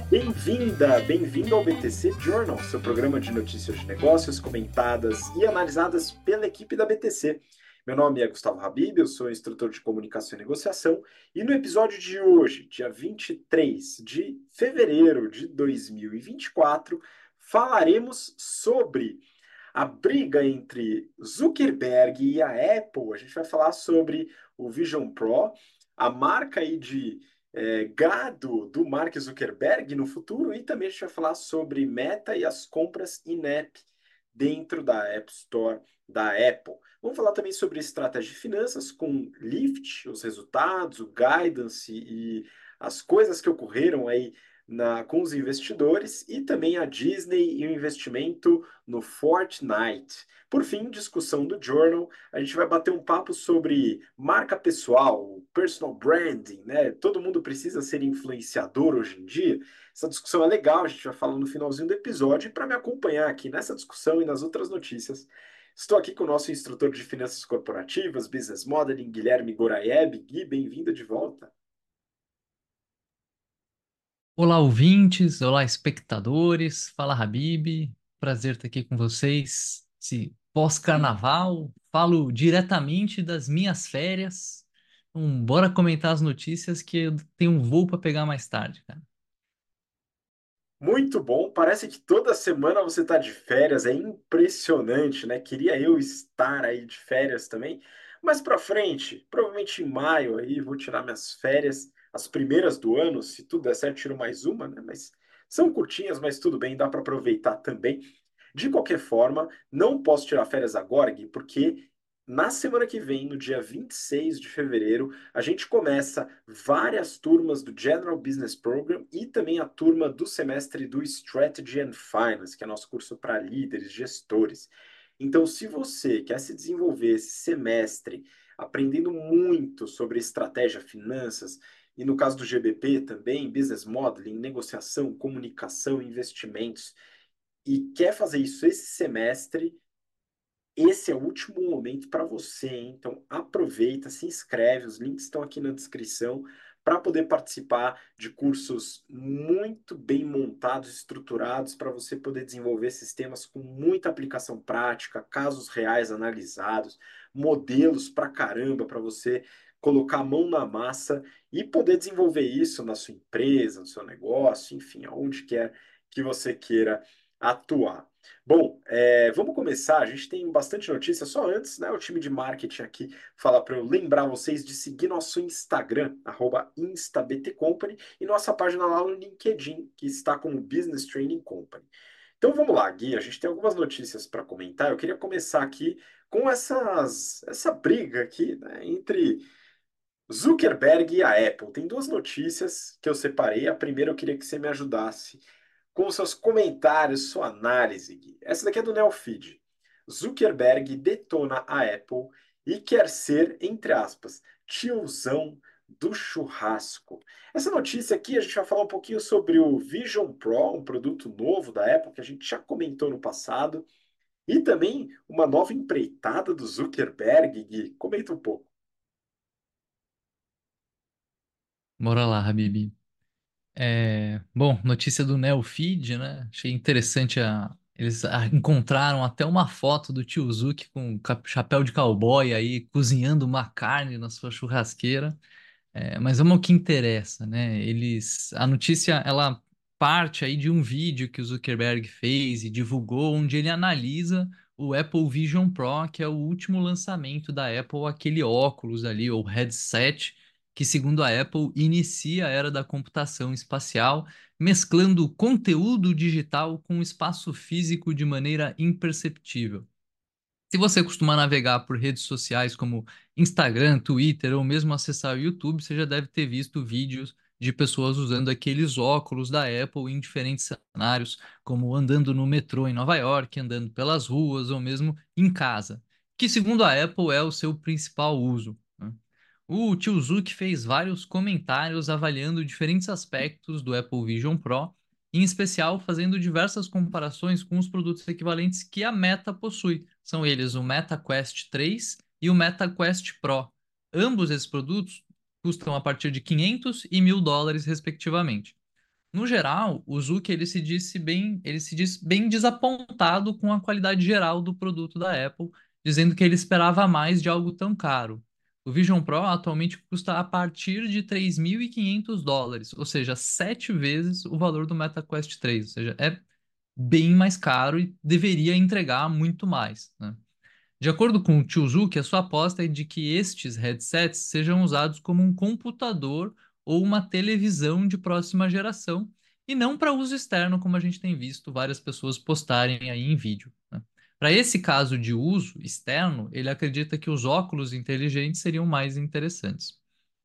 Bem-vinda, bem-vindo ao BTC Journal, seu programa de notícias de negócios comentadas e analisadas pela equipe da BTC. Meu nome é Gustavo Habib, eu sou instrutor de comunicação e negociação, e no episódio de hoje, dia 23 de fevereiro de 2024, falaremos sobre a briga entre Zuckerberg e a Apple. A gente vai falar sobre o Vision Pro, a marca aí de gado do Mark Zuckerberg no futuro, e também a gente vai falar sobre Meta e as compras in-app dentro da App Store da Apple. Vamos falar também sobre estratégia de finanças com Lyft, os resultados, o guidance e as coisas que ocorreram aí com os investidores, e também a Disney e o investimento no Fortnite. Por fim, discussão do Journal, a gente vai bater um papo sobre marca pessoal, personal branding, né? Todo mundo precisa ser influenciador hoje em dia. Essa discussão é legal, a gente vai falar no finalzinho do episódio. E para me acompanhar aqui nessa discussão e nas outras notícias, estou aqui com o nosso instrutor de finanças corporativas, business modeling, Guilherme Goraeb. Gui, bem-vindo de volta. Olá, ouvintes, olá, espectadores. Fala, Habib. Prazer estar aqui com vocês. Esse pós-carnaval, falo diretamente das minhas férias. Então, bora comentar as notícias que eu tenho um voo para pegar mais tarde, cara. Muito bom, parece que toda semana você está de férias, é impressionante, né? Queria eu estar aí de férias também, mas para frente, provavelmente em maio aí, vou tirar minhas férias, as primeiras do ano, se tudo der certo, tiro mais uma, né? Mas são curtinhas, mas tudo bem, dá para aproveitar também. De qualquer forma, não posso tirar férias agora, Gui, porque na semana que vem, no dia 26 de fevereiro, a gente começa várias turmas do General Business Program e também a turma do semestre do Strategy and Finance, que é nosso curso para líderes, gestores. Então, se você quer se desenvolver esse semestre aprendendo muito sobre estratégia, finanças, e no caso do GBP também, business modeling, negociação, comunicação, investimentos, e quer fazer isso esse semestre, esse é o último momento para você, hein? Então aproveita, se inscreve, os links estão aqui na descrição para poder participar de cursos muito bem montados, estruturados, para você poder desenvolver sistemas com muita aplicação prática, casos reais analisados, modelos para caramba para você colocar a mão na massa e poder desenvolver isso na sua empresa, no seu negócio, enfim, aonde quer que você queira atuar. Bom, vamos começar. A gente tem bastante notícia. Só antes, né? O time de marketing aqui fala para eu lembrar vocês de seguir nosso Instagram, @instabtcompany, e nossa página lá no LinkedIn, que está como Business Training Company. Então vamos lá, Gui. A gente tem algumas notícias para comentar. Eu queria começar aqui com essa briga aqui, né, entre Zuckerberg e a Apple. Tem duas notícias que eu separei. A primeira eu queria que você me ajudasse com seus comentários, sua análise, Gui. Essa daqui é do Neofeed. Zuckerberg detona a Apple e quer ser, entre aspas, tiozão do churrasco. Essa notícia aqui a gente vai falar um pouquinho sobre o Vision Pro, um produto novo da Apple que a gente já comentou no passado, e também uma nova empreitada do Zuckerberg, Gui. Comenta um pouco. Bora lá, Habib. Bom, notícia do Neofeed, né? Achei interessante eles encontraram até uma foto do tio Zuki com chapéu de cowboy aí cozinhando uma carne na sua churrasqueira. Mas vamos ao que interessa, né? A notícia, ela parte aí de um vídeo que o Zuckerberg fez e divulgou, onde ele analisa o Apple Vision Pro, que é o último lançamento da Apple, aquele óculos ali, ou headset, que segundo a Apple inicia a era da computação espacial, mesclando conteúdo digital com espaço físico de maneira imperceptível. Se você costuma navegar por redes sociais como Instagram, Twitter ou mesmo acessar o YouTube, você já deve ter visto vídeos de pessoas usando aqueles óculos da Apple em diferentes cenários, como andando no metrô em Nova York, andando pelas ruas ou mesmo em casa, que segundo a Apple é o seu principal uso, né? O tio Zuck fez vários comentários avaliando diferentes aspectos do Apple Vision Pro, em especial fazendo diversas comparações com os produtos equivalentes que a Meta possui. São eles o Meta Quest 3 e o Meta Quest Pro. Ambos esses produtos custam a partir de 500 e 1.000 dólares, respectivamente. No geral, o Zuck ele se disse bem desapontado com a qualidade geral do produto da Apple, dizendo que ele esperava mais de algo tão caro. O Vision Pro atualmente custa a partir de US$ 3.500, ou seja, 7 vezes o valor do MetaQuest 3, ou seja, é bem mais caro e deveria entregar muito mais, né? De acordo com o Tiozuki, a sua aposta é de que estes headsets sejam usados como um computador ou uma televisão de próxima geração e não para uso externo, como a gente tem visto várias pessoas postarem aí em vídeo, né? Para esse caso de uso externo, ele acredita que os óculos inteligentes seriam mais interessantes.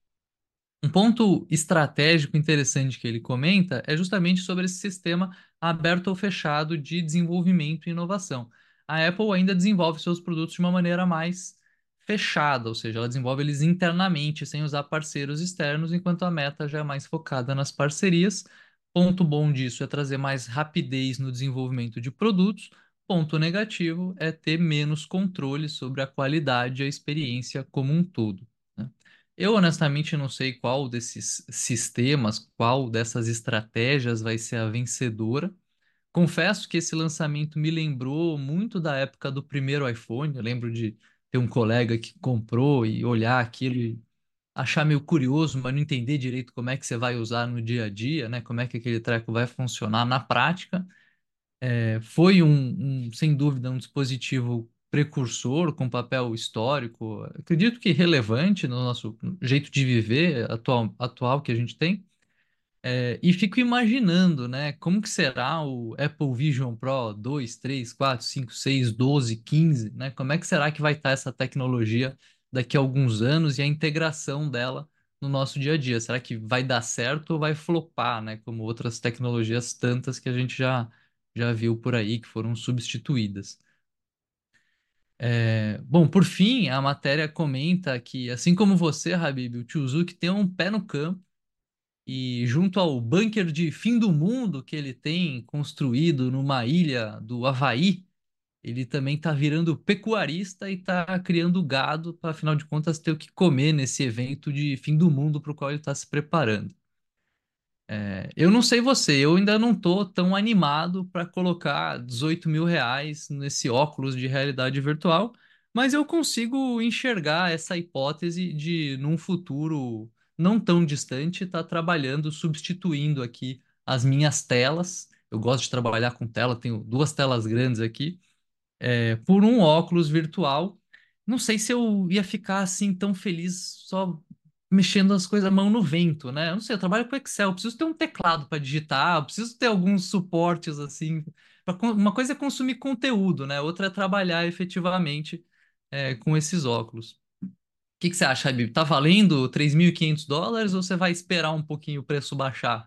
Um ponto estratégico interessante que ele comenta é justamente sobre esse sistema aberto ou fechado de desenvolvimento e inovação. A Apple ainda desenvolve seus produtos de uma maneira mais fechada, ou seja, ela desenvolve eles internamente, sem usar parceiros externos, enquanto a Meta já é mais focada nas parcerias. Ponto bom disso é trazer mais rapidez no desenvolvimento de produtos. Ponto negativo é ter menos controle sobre a qualidade e a experiência como um todo, né? Eu honestamente não sei qual desses sistemas, qual dessas estratégias vai ser a vencedora. Confesso que esse lançamento me lembrou muito da época do primeiro iPhone. Eu lembro de ter um colega que comprou e olhar aquilo e achar meio curioso, mas não entender direito como é que você vai usar no dia a dia, né? Como é que aquele treco vai funcionar na prática. Foi sem dúvida, um dispositivo precursor com papel histórico, acredito que relevante no nosso jeito de viver atual que a gente tem. E fico imaginando, né, como que será o Apple Vision Pro 2, 3, 4, 5, 6, 12, 15, né? Como é que será que vai estar essa tecnologia daqui a alguns anos e a integração dela no nosso dia a dia? Será que vai dar certo ou vai flopar, né, como outras tecnologias tantas que a gente já viu por aí que foram substituídas? Bom, por fim, a matéria comenta que, assim como você, Habib, o Tiozuki tem um pé no campo e junto ao bunker de fim do mundo que ele tem construído numa ilha do Havaí, ele também está virando pecuarista e está criando gado para, afinal de contas, ter o que comer nesse evento de fim do mundo para o qual ele está se preparando. Eu não sei você, eu ainda não tô tão animado para colocar R$ 18.000 nesse óculos de realidade virtual, mas eu consigo enxergar essa hipótese de, num futuro não tão distante, estar trabalhando, substituindo aqui as minhas telas. Eu gosto de trabalhar com tela, tenho duas telas grandes aqui, por um óculos virtual. Não sei se eu ia ficar assim tão feliz só mexendo as coisas a mão no vento, né? Eu não sei, eu trabalho com Excel, eu preciso ter um teclado para digitar, eu preciso ter alguns suportes assim. Uma coisa é consumir conteúdo, né? Outra é trabalhar efetivamente com esses óculos. O que que você acha, Habib? Tá valendo US$ 3.500 ou você vai esperar um pouquinho o preço baixar?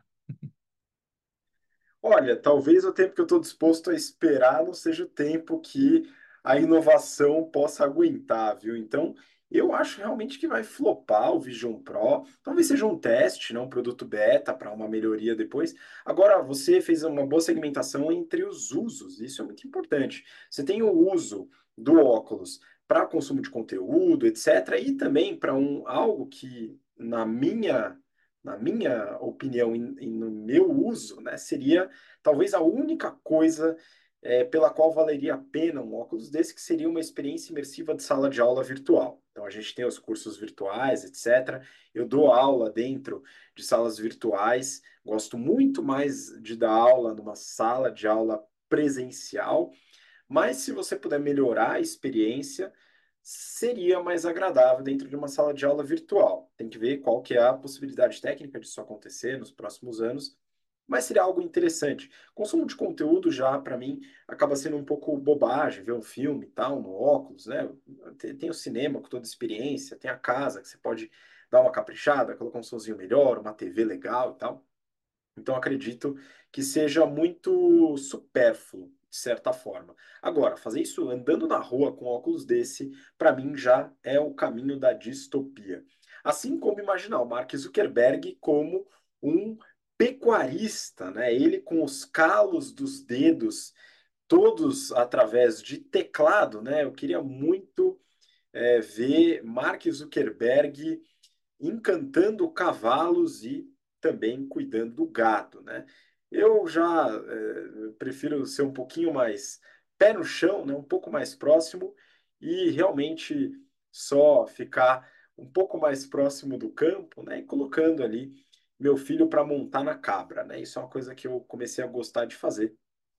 Olha, talvez o tempo que eu estou disposto a esperar não seja o tempo que a inovação possa aguentar, viu? Então, eu acho realmente que vai flopar o Vision Pro. Talvez seja um teste, não um produto beta para uma melhoria depois. Agora, você fez uma boa segmentação entre os usos, isso é muito importante. Você tem o uso do óculos para consumo de conteúdo, etc., e também para algo que, na minha opinião e no meu uso, né, seria talvez a única coisa pela qual valeria a pena um óculos desse, que seria uma experiência imersiva de sala de aula virtual. Então, a gente tem os cursos virtuais, etc. Eu dou aula dentro de salas virtuais, gosto muito mais de dar aula numa sala de aula presencial, mas se você puder melhorar a experiência, seria mais agradável dentro de uma sala de aula virtual. Tem que ver qual que é a possibilidade técnica disso acontecer nos próximos anos, mas seria algo interessante. Consumo de conteúdo já, para mim, acaba sendo um pouco bobagem, ver um filme e tal, no óculos, né? Tem o cinema com toda a experiência, tem a casa que você pode dar uma caprichada, colocar um somzinho melhor, uma TV legal e tal. Então, acredito que seja muito supérfluo, de certa forma. Agora, fazer isso andando na rua com óculos desse, para mim, já é o caminho da distopia. Assim como imaginar o Mark Zuckerberg como um pecuarista, né? Ele com os calos dos dedos, todos através de teclado, né? Eu queria muito ver Mark Zuckerberg encantando cavalos e também cuidando do gado, né? Eu já prefiro ser um pouquinho mais pé no chão, né? Um pouco mais próximo e realmente só ficar um pouco mais próximo do campo, né? E colocando ali meu filho para montar na cabra, né? Isso é uma coisa que eu comecei a gostar de fazer.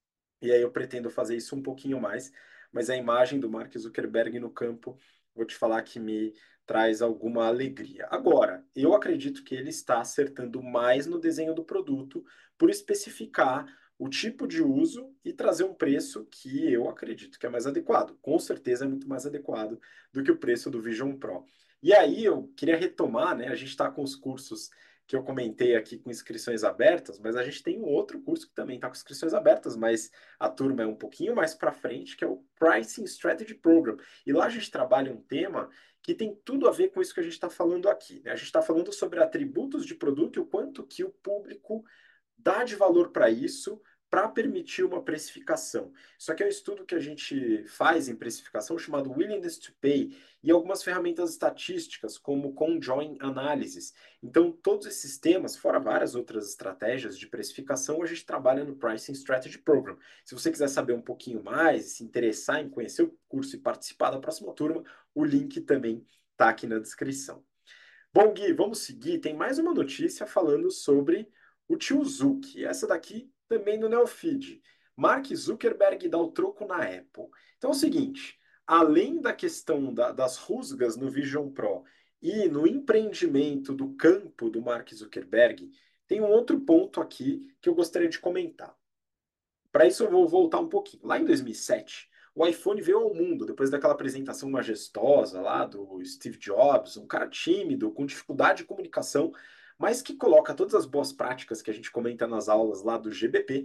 E aí eu pretendo fazer isso um pouquinho mais, mas a imagem do Mark Zuckerberg no campo, vou te falar que me traz alguma alegria. Agora, eu acredito que ele está acertando mais no desenho do produto por especificar o tipo de uso e trazer um preço que eu acredito que é mais adequado. Com certeza é muito mais adequado do que o preço do Vision Pro. E aí eu queria retomar, né? A gente está com os cursos que eu comentei aqui com inscrições abertas, mas a gente tem um outro curso que também está com inscrições abertas, mas a turma é um pouquinho mais para frente, que é o Pricing Strategy Program. E lá a gente trabalha um tema que tem tudo a ver com isso que a gente está falando aqui, né? A gente está falando sobre atributos de produto e o quanto que o público dá de valor para isso para permitir uma precificação. Isso aqui é um estudo que a gente faz em precificação chamado Willingness to Pay e algumas ferramentas estatísticas como Conjoint Analysis. Então, todos esses temas, fora várias outras estratégias de precificação, a gente trabalha no Pricing Strategy Program. Se você quiser saber um pouquinho mais, se interessar em conhecer o curso e participar da próxima turma, o link também está aqui na descrição. Bom, Gui, vamos seguir. Tem mais uma notícia falando sobre o tio Zuck. Essa daqui também no Neofeed. Mark Zuckerberg dá o troco na Apple. Então é o seguinte: além da questão das rusgas no Vision Pro e no empreendimento do campo do Mark Zuckerberg, tem um outro ponto aqui que eu gostaria de comentar. Para isso, eu vou voltar um pouquinho. Lá em 2007, o iPhone veio ao mundo depois daquela apresentação majestosa lá do Steve Jobs, um cara tímido, com dificuldade de comunicação, mas que coloca todas as boas práticas que a gente comenta nas aulas lá do GBP.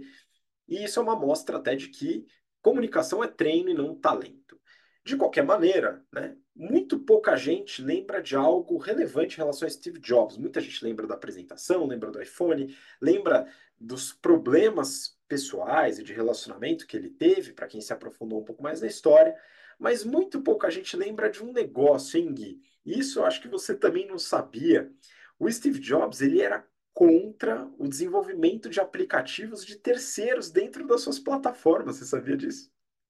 E isso é uma mostra até de que comunicação é treino e não talento. De qualquer maneira, né, muito pouca gente lembra de algo relevante em relação a Steve Jobs. Muita gente lembra da apresentação, lembra do iPhone, lembra dos problemas pessoais e de relacionamento que ele teve, para quem se aprofundou um pouco mais na história, mas muito pouca gente lembra de um negócio, hein, Gui? Isso eu acho que você também não sabia. O Steve Jobs, ele era contra o desenvolvimento de aplicativos de terceiros dentro das suas plataformas. Você sabia disso?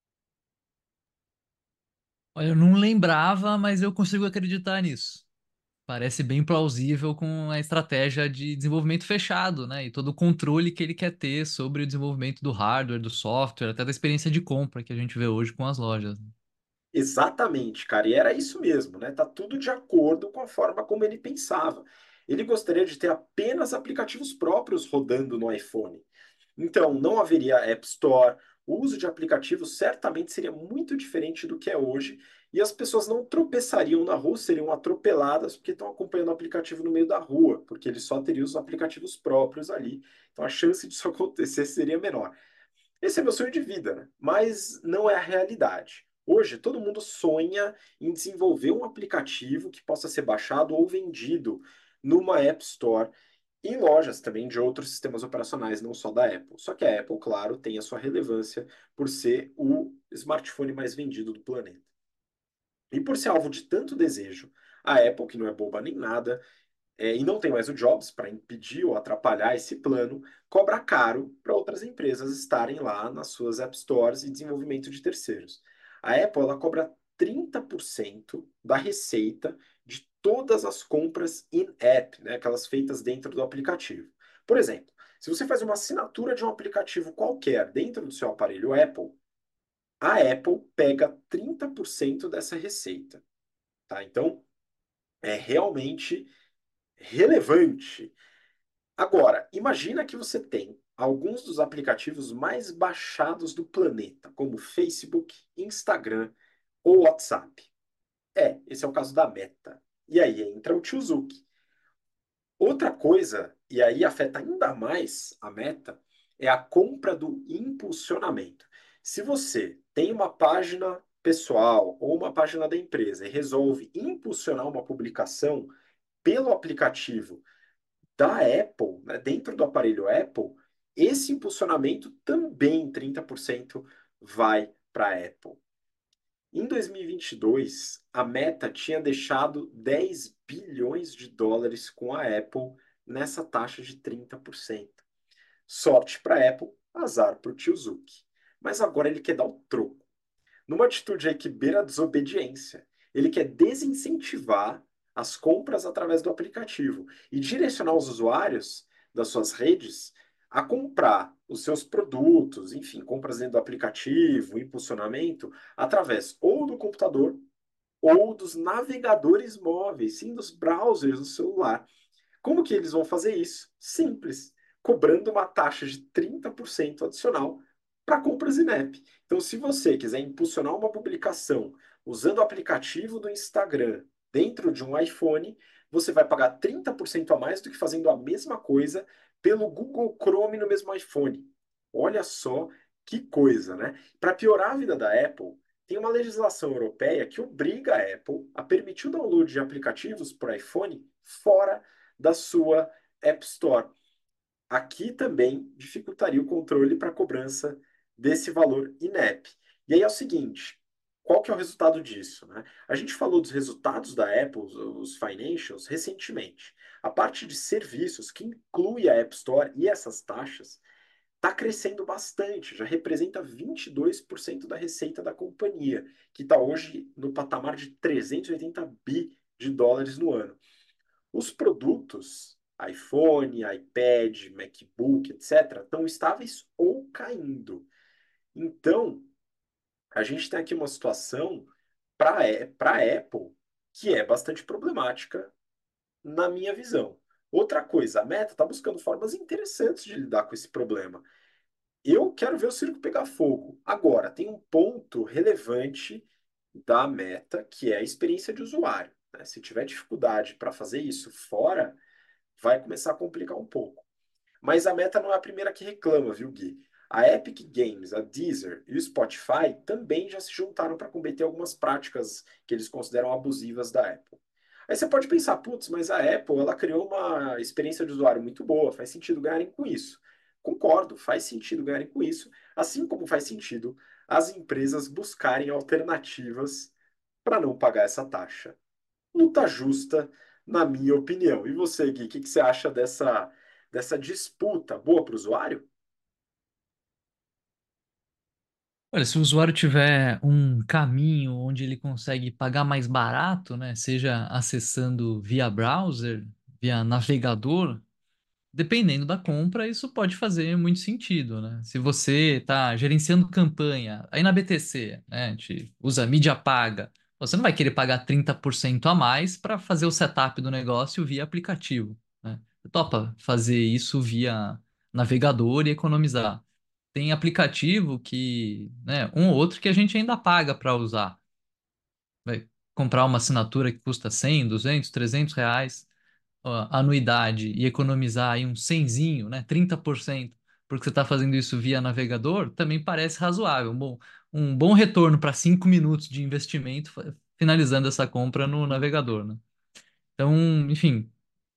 Olha, eu não lembrava, mas eu consigo acreditar nisso. Parece bem plausível com a estratégia de desenvolvimento fechado, né? E todo o controle que ele quer ter sobre o desenvolvimento do hardware, do software, até da experiência de compra que a gente vê hoje com as lojas. Exatamente, cara, e era isso mesmo, né? Tá tudo de acordo com a forma como ele pensava. Ele gostaria de ter apenas aplicativos próprios rodando no iPhone. Então, não haveria App Store, o uso de aplicativos certamente seria muito diferente do que é hoje, e as pessoas não tropeçariam na rua, seriam atropeladas porque estão acompanhando o aplicativo no meio da rua, porque ele só teria os aplicativos próprios ali. Então, a chance disso acontecer seria menor. Esse é meu sonho de vida, né? Mas não é a realidade. Hoje, todo mundo sonha em desenvolver um aplicativo que possa ser baixado ou vendido numa App Store, e em lojas também de outros sistemas operacionais, não só da Apple. Só que a Apple, claro, tem a sua relevância por ser o smartphone mais vendido do planeta. E por ser alvo de tanto desejo, a Apple, que não é boba nem nada, e não tem mais o Jobs para impedir ou atrapalhar esse plano, cobra caro para outras empresas estarem lá nas suas App Stores e desenvolvimento de terceiros. A Apple ela cobra 30% da receita de todas as compras in-app, né, aquelas feitas dentro do aplicativo. Por exemplo, se você faz uma assinatura de um aplicativo qualquer dentro do seu aparelho Apple, a Apple pega 30% dessa receita, tá? Então, é realmente relevante. Agora, imagina que você tem alguns dos aplicativos mais baixados do planeta, como Facebook, Instagram ou WhatsApp. Esse é o caso da Meta. E aí entra o tio Zuck. Outra coisa, e aí afeta ainda mais a Meta, é a compra do impulsionamento. Se você tem uma página pessoal ou uma página da empresa e resolve impulsionar uma publicação pelo aplicativo da Apple, né, dentro do aparelho Apple, esse impulsionamento também 30% vai para a Apple. Em 2022, a Meta tinha deixado 10 bilhões de dólares com a Apple nessa taxa de 30%. Sorte para a Apple, azar para o tio Zuck. Mas agora ele quer dar o troco. Numa atitude aí que beira a desobediência, ele quer desincentivar as compras através do aplicativo e direcionar os usuários das suas redes a comprar os seus produtos, enfim, compras dentro do aplicativo, impulsionamento, através ou do computador ou dos navegadores móveis, sim, dos browsers do celular. Como que eles vão fazer isso? Simples, cobrando uma taxa de 30% adicional para compras in-app. Então, se você quiser impulsionar uma publicação usando o aplicativo do Instagram dentro de um iPhone, você vai pagar 30% a mais do que fazendo a mesma coisa pelo Google Chrome no mesmo iPhone. Olha só que coisa, né? Para piorar a vida da Apple, tem uma legislação europeia que obriga a Apple a permitir o download de aplicativos para iPhone fora da sua App Store. Aqui também dificultaria o controle para a cobrança desse valor in-app. E aí é o seguinte, qual que é o resultado disso, né? A gente falou dos resultados da Apple, os financials, recentemente. A parte de serviços, que inclui a App Store e essas taxas, está crescendo bastante, já representa 22% da receita da companhia, que está hoje no patamar de 380 bi de dólares no ano. Os produtos, iPhone, iPad, MacBook, etc., estão estáveis ou caindo. Então, a gente tem aqui uma situação para a Apple que é bastante problemática, na minha visão. Outra coisa, a Meta está buscando formas interessantes de lidar com esse problema. Eu quero ver o circo pegar fogo. Agora, tem um ponto relevante da Meta, que é a experiência de usuário, né? Se tiver dificuldade para fazer isso fora, vai começar a complicar um pouco. Mas a Meta não é a primeira que reclama, viu, Gui? A Epic Games, a Deezer e o Spotify também já se juntaram para combater algumas práticas que eles consideram abusivas da Apple. Aí você pode pensar, putz, mas a Apple ela criou uma experiência de usuário muito boa, faz sentido ganharem com isso. Concordo, faz sentido ganharem com isso, assim como faz sentido as empresas buscarem alternativas para não pagar essa taxa. Luta justa, na minha opinião. E você, Gui, o que você acha dessa disputa? Boa para o usuário? Olha, se o usuário tiver um caminho onde ele consegue pagar mais barato, né, seja acessando via browser, via navegador, dependendo da compra, isso pode fazer muito sentido, né? Se você está gerenciando campanha, aí na BTC, né, a gente usa mídia paga, você não vai querer pagar 30% a mais para fazer o setup do negócio via aplicativo, né? Você topa fazer isso via navegador e economizar. Tem aplicativo que, né, um ou outro que a gente ainda paga para usar. Vai comprar uma assinatura que custa 100, 200, 300 reais a anuidade e economizar aí um cenzinho, né, 30%, porque você está fazendo isso via navegador, também parece razoável. Um bom retorno para 5 minutos de investimento finalizando essa compra no navegador, né? Então, enfim,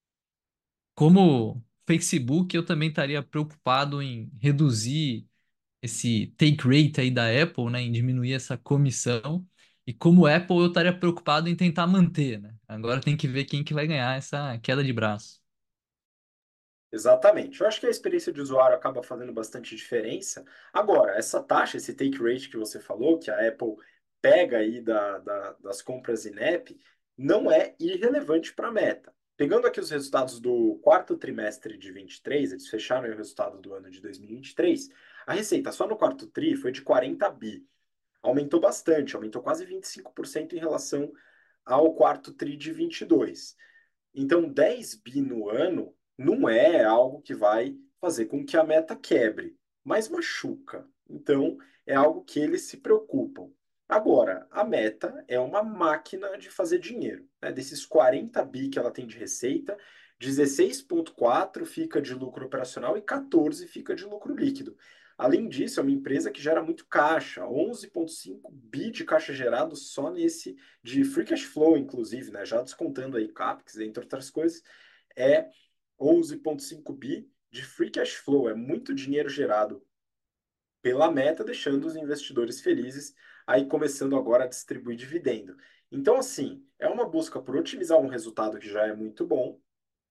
como Facebook, eu também estaria preocupado em reduzir esse take rate aí da Apple, né, em diminuir essa comissão. E como Apple, eu estaria preocupado em tentar manter, né? Agora tem que ver quem que vai ganhar essa queda de braço. Exatamente. Eu acho que a experiência de usuário acaba fazendo bastante diferença. Agora, essa taxa, esse take rate que você falou, que a Apple pega aí das compras in-app, não é irrelevante para a Meta. Pegando aqui os resultados do quarto trimestre de 23, eles fecharam aí o resultado do ano de 2023, a receita só no quarto tri foi de 40 bi. Aumentou bastante, aumentou quase 25% em relação ao quarto tri de 22. Então, 10 bi no ano não é algo que vai fazer com que a meta quebre, mas machuca. Então, é algo que eles se preocupam. Agora, a meta é uma máquina de fazer dinheiro, né? Desses 40 bi que ela tem de receita, 16,4 fica de lucro operacional e 14 fica de lucro líquido. Além disso, é uma empresa que gera muito caixa, 11,5 bi de caixa gerado só nesse de free cash flow, inclusive, né? Já descontando aí CAPEX, entre outras coisas, é 11,5 bi de free cash flow. É muito dinheiro gerado pela Meta, deixando os investidores felizes, aí começando agora a distribuir dividendo. Então, assim, é uma busca por otimizar um resultado que já é muito bom,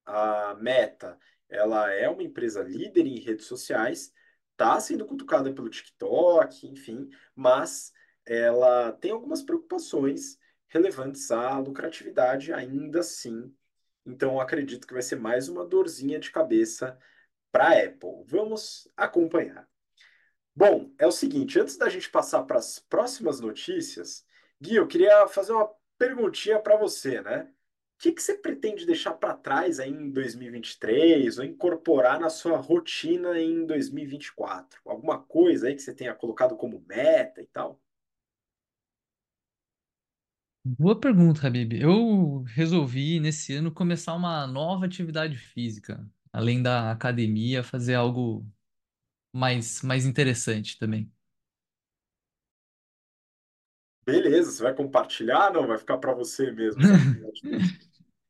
a Meta, ela é uma empresa líder em redes sociais, está sendo cutucada pelo TikTok, enfim, mas ela tem algumas preocupações relevantes à lucratividade ainda assim. Então, eu acredito que vai ser mais uma dorzinha de cabeça para a Apple. Vamos acompanhar. Bom, é o seguinte, antes da gente passar para as próximas notícias, Gui, eu queria fazer uma perguntinha para você, né? O que que você pretende deixar para trás aí em 2023 ou incorporar na sua rotina em 2024? Alguma coisa aí que você tenha colocado como meta e tal? Boa pergunta, Habib. Eu resolvi nesse ano começar uma nova atividade física, além da academia, fazer algo mais interessante também. Beleza, você vai compartilhar? Não, vai ficar para você mesmo essa atividade física.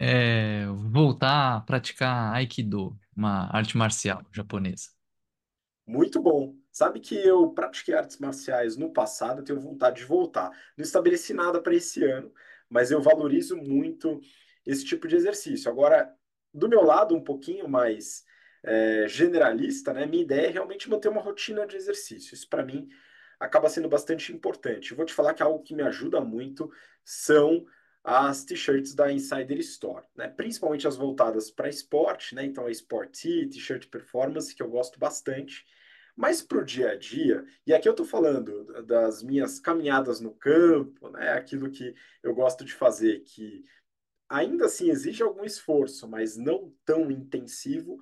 Voltar a praticar Aikido, uma arte marcial japonesa. Muito bom. Sabe que eu pratiquei artes marciais no passado, eu tenho vontade de voltar. Não estabeleci nada para esse ano, mas eu valorizo muito esse tipo de exercício. Agora, do meu lado, um pouquinho mais generalista, né? Minha ideia é realmente manter uma rotina de exercício. Isso para mim acaba sendo bastante importante. Eu vou te falar que algo que me ajuda muito são as t-shirts da Insider Store, né? Principalmente as voltadas para esporte, né? Então a Sport Tee, t-shirt performance, que eu gosto bastante. Mas para o dia a dia, e aqui eu estou falando das minhas caminhadas no campo, né? Aquilo que eu gosto de fazer, que ainda assim exige algum esforço, mas não tão intensivo.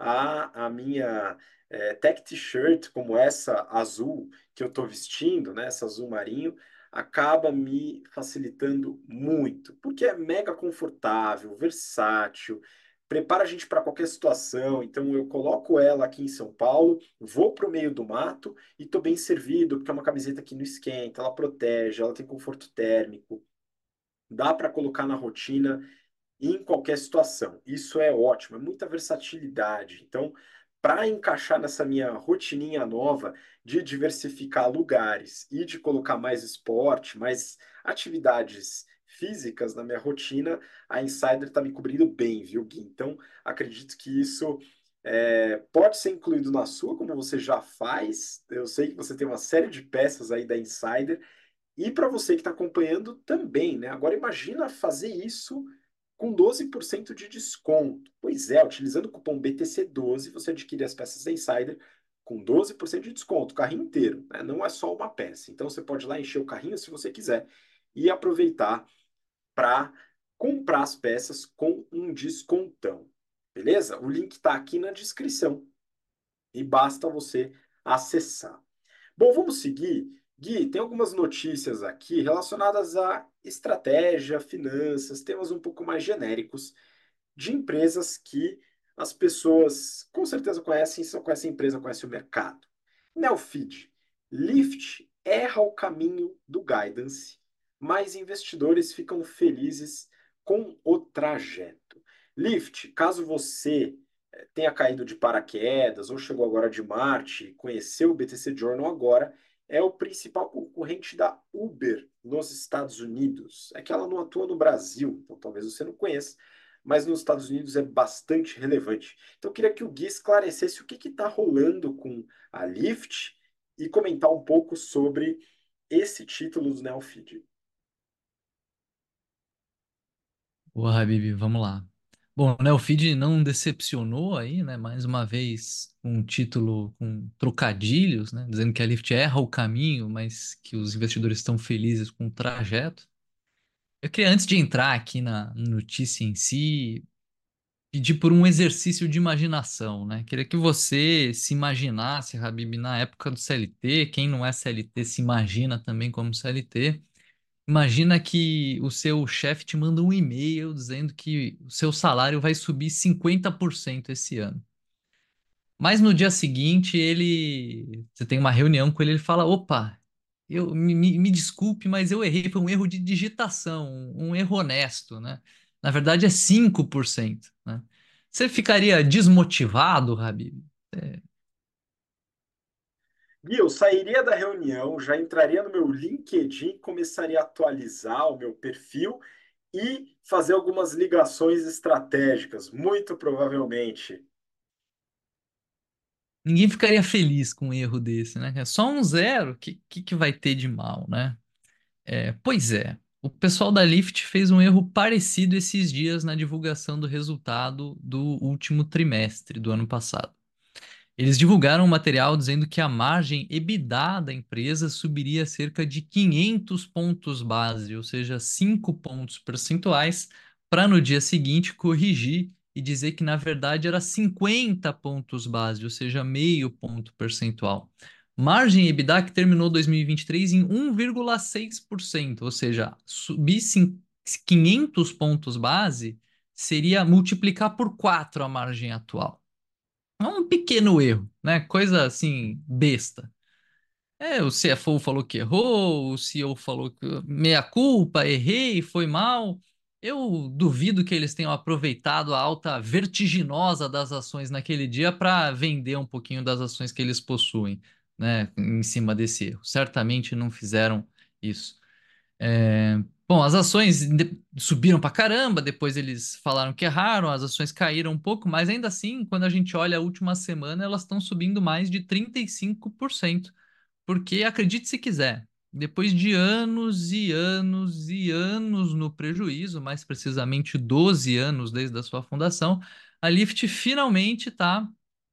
A minha tech t-shirt, como essa azul que eu estou vestindo, né, essa azul marinho, acaba me facilitando muito, porque é mega confortável, versátil, prepara a gente para qualquer situação. Então eu coloco ela aqui em São Paulo, vou para o meio do mato e estou bem servido, porque é uma camiseta que não esquenta, ela protege, ela tem conforto térmico, dá para colocar na rotina em qualquer situação. Isso é ótimo, é muita versatilidade. Então, para encaixar nessa minha rotininha nova de diversificar lugares e de colocar mais esporte, mais atividades físicas na minha rotina, a Insider está me cobrindo bem, viu, Gui? Então, acredito que isso pode ser incluído na sua, como você já faz. Eu sei que você tem uma série de peças aí da Insider. E para você que está acompanhando também, né? Agora imagina fazer isso com 12% de desconto. Pois é, utilizando o cupom BTC12, você adquire as peças da Insider com 12% de desconto, o carrinho inteiro, né? Não é só uma peça. Então você pode ir lá encher o carrinho se você quiser e aproveitar para comprar as peças com um descontão. Beleza? O link está aqui na descrição e basta você acessar. Bom, vamos seguir. Gui, tem algumas notícias aqui relacionadas à estratégia, finanças, temas um pouco mais genéricos de empresas que as pessoas com certeza conhecem, só conhecem a empresa, conhecem o mercado. Neofeed, Lyft erra o caminho do guidance, mas investidores ficam felizes com o trajeto. Lyft, caso você tenha caído de paraquedas ou chegou agora de Marte, conheceu o BTC Journal agora, é o principal concorrente da Uber nos Estados Unidos. É que ela não atua no Brasil, então talvez você não conheça, mas nos Estados Unidos é bastante relevante. Então eu queria que o Gui esclarecesse o que está rolando com a Lyft e comentar um pouco sobre esse título do Neofeed. Boa, Habib, vamos lá. Bom, né, o feed não decepcionou aí, né? Mais uma vez, um título com trocadilhos, né? Dizendo que a Lyft erra o caminho, mas que os investidores estão felizes com o trajeto. Eu queria, antes de entrar aqui na notícia em si, pedir por um exercício de imaginação, né? Queria que você se imaginasse, Habib, na época do CLT. Quem não é CLT se imagina também como CLT. Imagina que o seu chefe te manda um e-mail dizendo que o seu salário vai subir 50% esse ano. Mas no dia seguinte, você tem uma reunião com ele, ele fala: Opa, me desculpe, mas eu errei, foi um erro de digitação, um erro honesto, né? Na verdade é 5%, né? Você ficaria desmotivado, Habib? É, Gui, eu sairia da reunião, já entraria no meu LinkedIn, começaria a atualizar o meu perfil e fazer algumas ligações estratégicas, muito provavelmente. Ninguém ficaria feliz com um erro desse, né? É só um zero, que vai ter de mal, né? Pois é, o pessoal da Lyft fez um erro parecido esses dias na divulgação do resultado do último trimestre do ano passado. Eles divulgaram um material dizendo que a margem EBITDA da empresa subiria cerca de 500 pontos base, ou seja, 5 pontos percentuais, para no dia seguinte corrigir e dizer que na verdade era 50 pontos base, ou seja, meio ponto percentual. Margem EBITDA que terminou 2023 em 1,6%, ou seja, subir 500 pontos base seria multiplicar por 4 a margem atual. É um pequeno erro, né? Coisa assim, besta. O CFO falou que errou, o CEO falou que meia culpa, errei, foi mal. Eu duvido que eles tenham aproveitado a alta vertiginosa das ações naquele dia para vender um pouquinho das ações que eles possuem, né? Em cima desse erro. Certamente não fizeram isso. Bom, as ações subiram pra caramba, depois eles falaram que erraram, as ações caíram um pouco, mas ainda assim, quando a gente olha a última semana, elas estão subindo mais de 35%, porque acredite se quiser, depois de anos e anos e anos no prejuízo, mais precisamente 12 anos desde a sua fundação, a Lyft finalmente está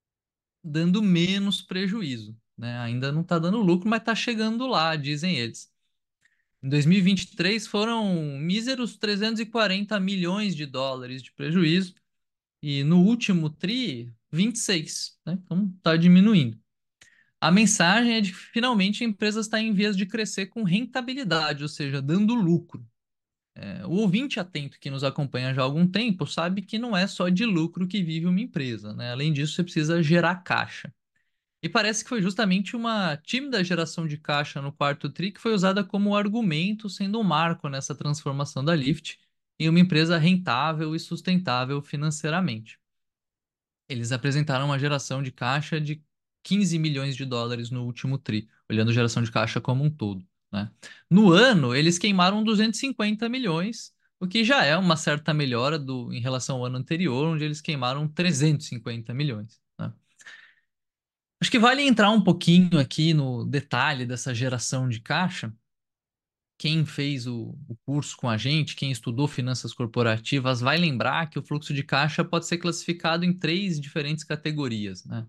dando menos prejuízo, né? Ainda não está dando lucro, mas está chegando lá, dizem eles. Em 2023 foram míseros 340 milhões de dólares de prejuízo e no último tri, 26, né? Então está diminuindo. A mensagem é de que finalmente a empresa está em vias de crescer com rentabilidade, ou seja, dando lucro. O ouvinte atento que nos acompanha já há algum tempo sabe que não é só de lucro que vive uma empresa, né? Além disso, você precisa gerar caixa. E parece que foi justamente uma tímida geração de caixa no quarto tri que foi usada como argumento, sendo um marco nessa transformação da Lyft em uma empresa rentável e sustentável financeiramente. Eles apresentaram uma geração de caixa de 15 milhões de dólares no último tri, olhando a geração de caixa como um todo, né? No ano, eles queimaram 250 milhões, o que já é uma certa melhora em relação ao ano anterior, onde eles queimaram 350 milhões, né? Acho que vale entrar um pouquinho aqui no detalhe dessa geração de caixa. Quem fez o curso com a gente, quem estudou finanças corporativas, vai lembrar que o fluxo de caixa pode ser classificado em três diferentes categorias, né?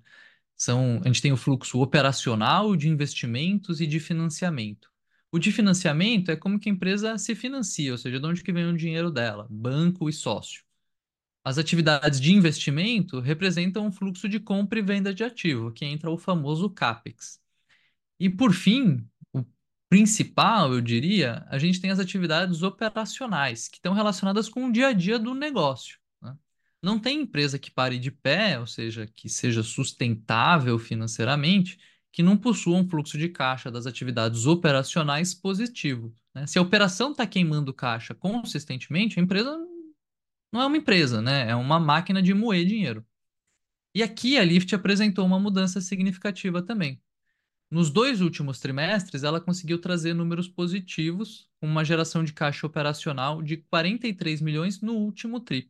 A gente tem o fluxo operacional, de investimentos e de financiamento. O de financiamento é como que a empresa se financia, ou seja, de onde que vem o dinheiro dela, banco e sócio. As atividades de investimento representam um fluxo de compra e venda de ativo, que entra o famoso CAPEX. E por fim, o principal, eu diria, a gente tem as atividades operacionais, que estão relacionadas com o dia a dia do negócio, né? Não tem empresa que pare de pé, ou seja, que seja sustentável financeiramente, que não possua um fluxo de caixa das atividades operacionais positivo, né? Se a operação está queimando caixa consistentemente, a empresa não é uma empresa, né? É uma máquina de moer dinheiro. E aqui a Lyft apresentou uma mudança significativa também. Nos dois últimos trimestres, ela conseguiu trazer números positivos, com uma geração de caixa operacional de 43 milhões no último tri.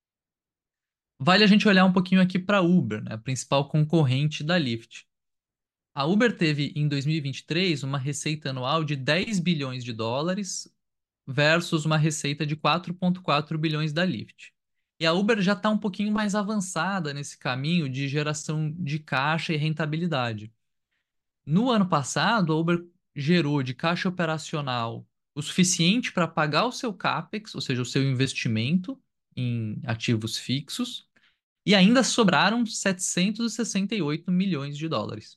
Vale a gente olhar um pouquinho aqui para a Uber, né, a principal concorrente da Lyft. A Uber teve em 2023 uma receita anual de 10 bilhões de dólares versus uma receita de 4,4 bilhões da Lyft. E a Uber já está um pouquinho mais avançada nesse caminho de geração de caixa e rentabilidade. No ano passado, a Uber gerou de caixa operacional o suficiente para pagar o seu CAPEX, ou seja, o seu investimento em ativos fixos, e ainda sobraram 768 milhões de dólares.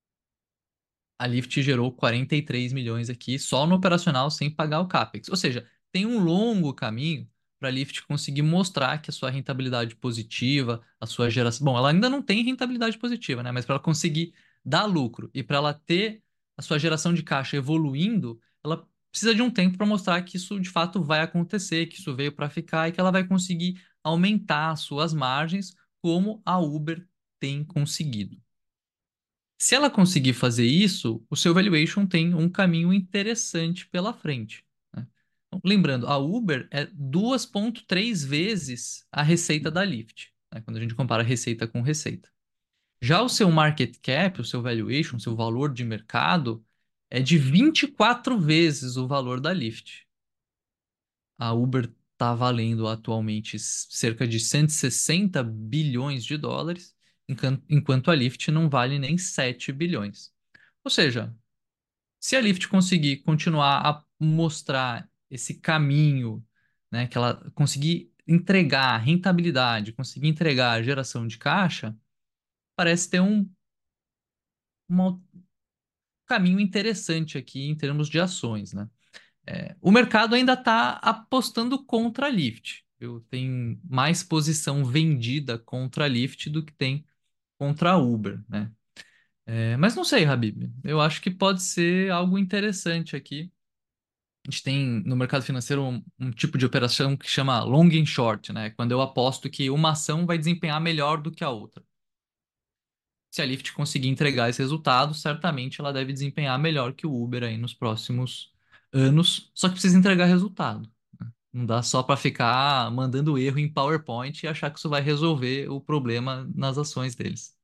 A Lyft gerou 43 milhões aqui só no operacional sem pagar o CAPEX. Ou seja, tem um longo caminho para a Lyft conseguir mostrar que a sua rentabilidade positiva, a sua geração. Bom, ela ainda não tem rentabilidade positiva, né? Mas para ela conseguir dar lucro e para ela ter a sua geração de caixa evoluindo, ela precisa de um tempo para mostrar que isso de fato vai acontecer, que isso veio para ficar e que ela vai conseguir aumentar as suas margens, como a Uber tem conseguido. Se ela conseguir fazer isso, o seu valuation tem um caminho interessante pela frente, né? Então, lembrando, a Uber é 2,3 vezes a receita da Lyft, né, quando a gente compara receita com receita. Já o seu market cap, o seu valuation, o seu valor de mercado, é de 24 vezes o valor da Lyft. A Uber está valendo atualmente cerca de 160 bilhões de dólares, enquanto a Lyft não vale nem 7 bilhões. Ou seja, se a Lyft conseguir continuar a mostrar esse caminho, né, que ela conseguir entregar rentabilidade, conseguir entregar geração de caixa, parece ter um caminho interessante aqui em termos de ações, né? O mercado ainda está apostando contra a Lyft. Tem mais posição vendida contra a Lyft do que tem contra a Uber, né? Mas não sei, Habib. Eu acho que pode ser algo interessante aqui. A gente tem no mercado financeiro um tipo de operação que chama long and short, né? Quando eu aposto que uma ação vai desempenhar melhor do que a outra. Se a Lyft conseguir entregar esse resultado, certamente ela deve desempenhar melhor que o Uber aí nos próximos anos, só que precisa entregar resultado. Não dá só para ficar mandando erro em PowerPoint e achar que isso vai resolver o problema nas ações deles.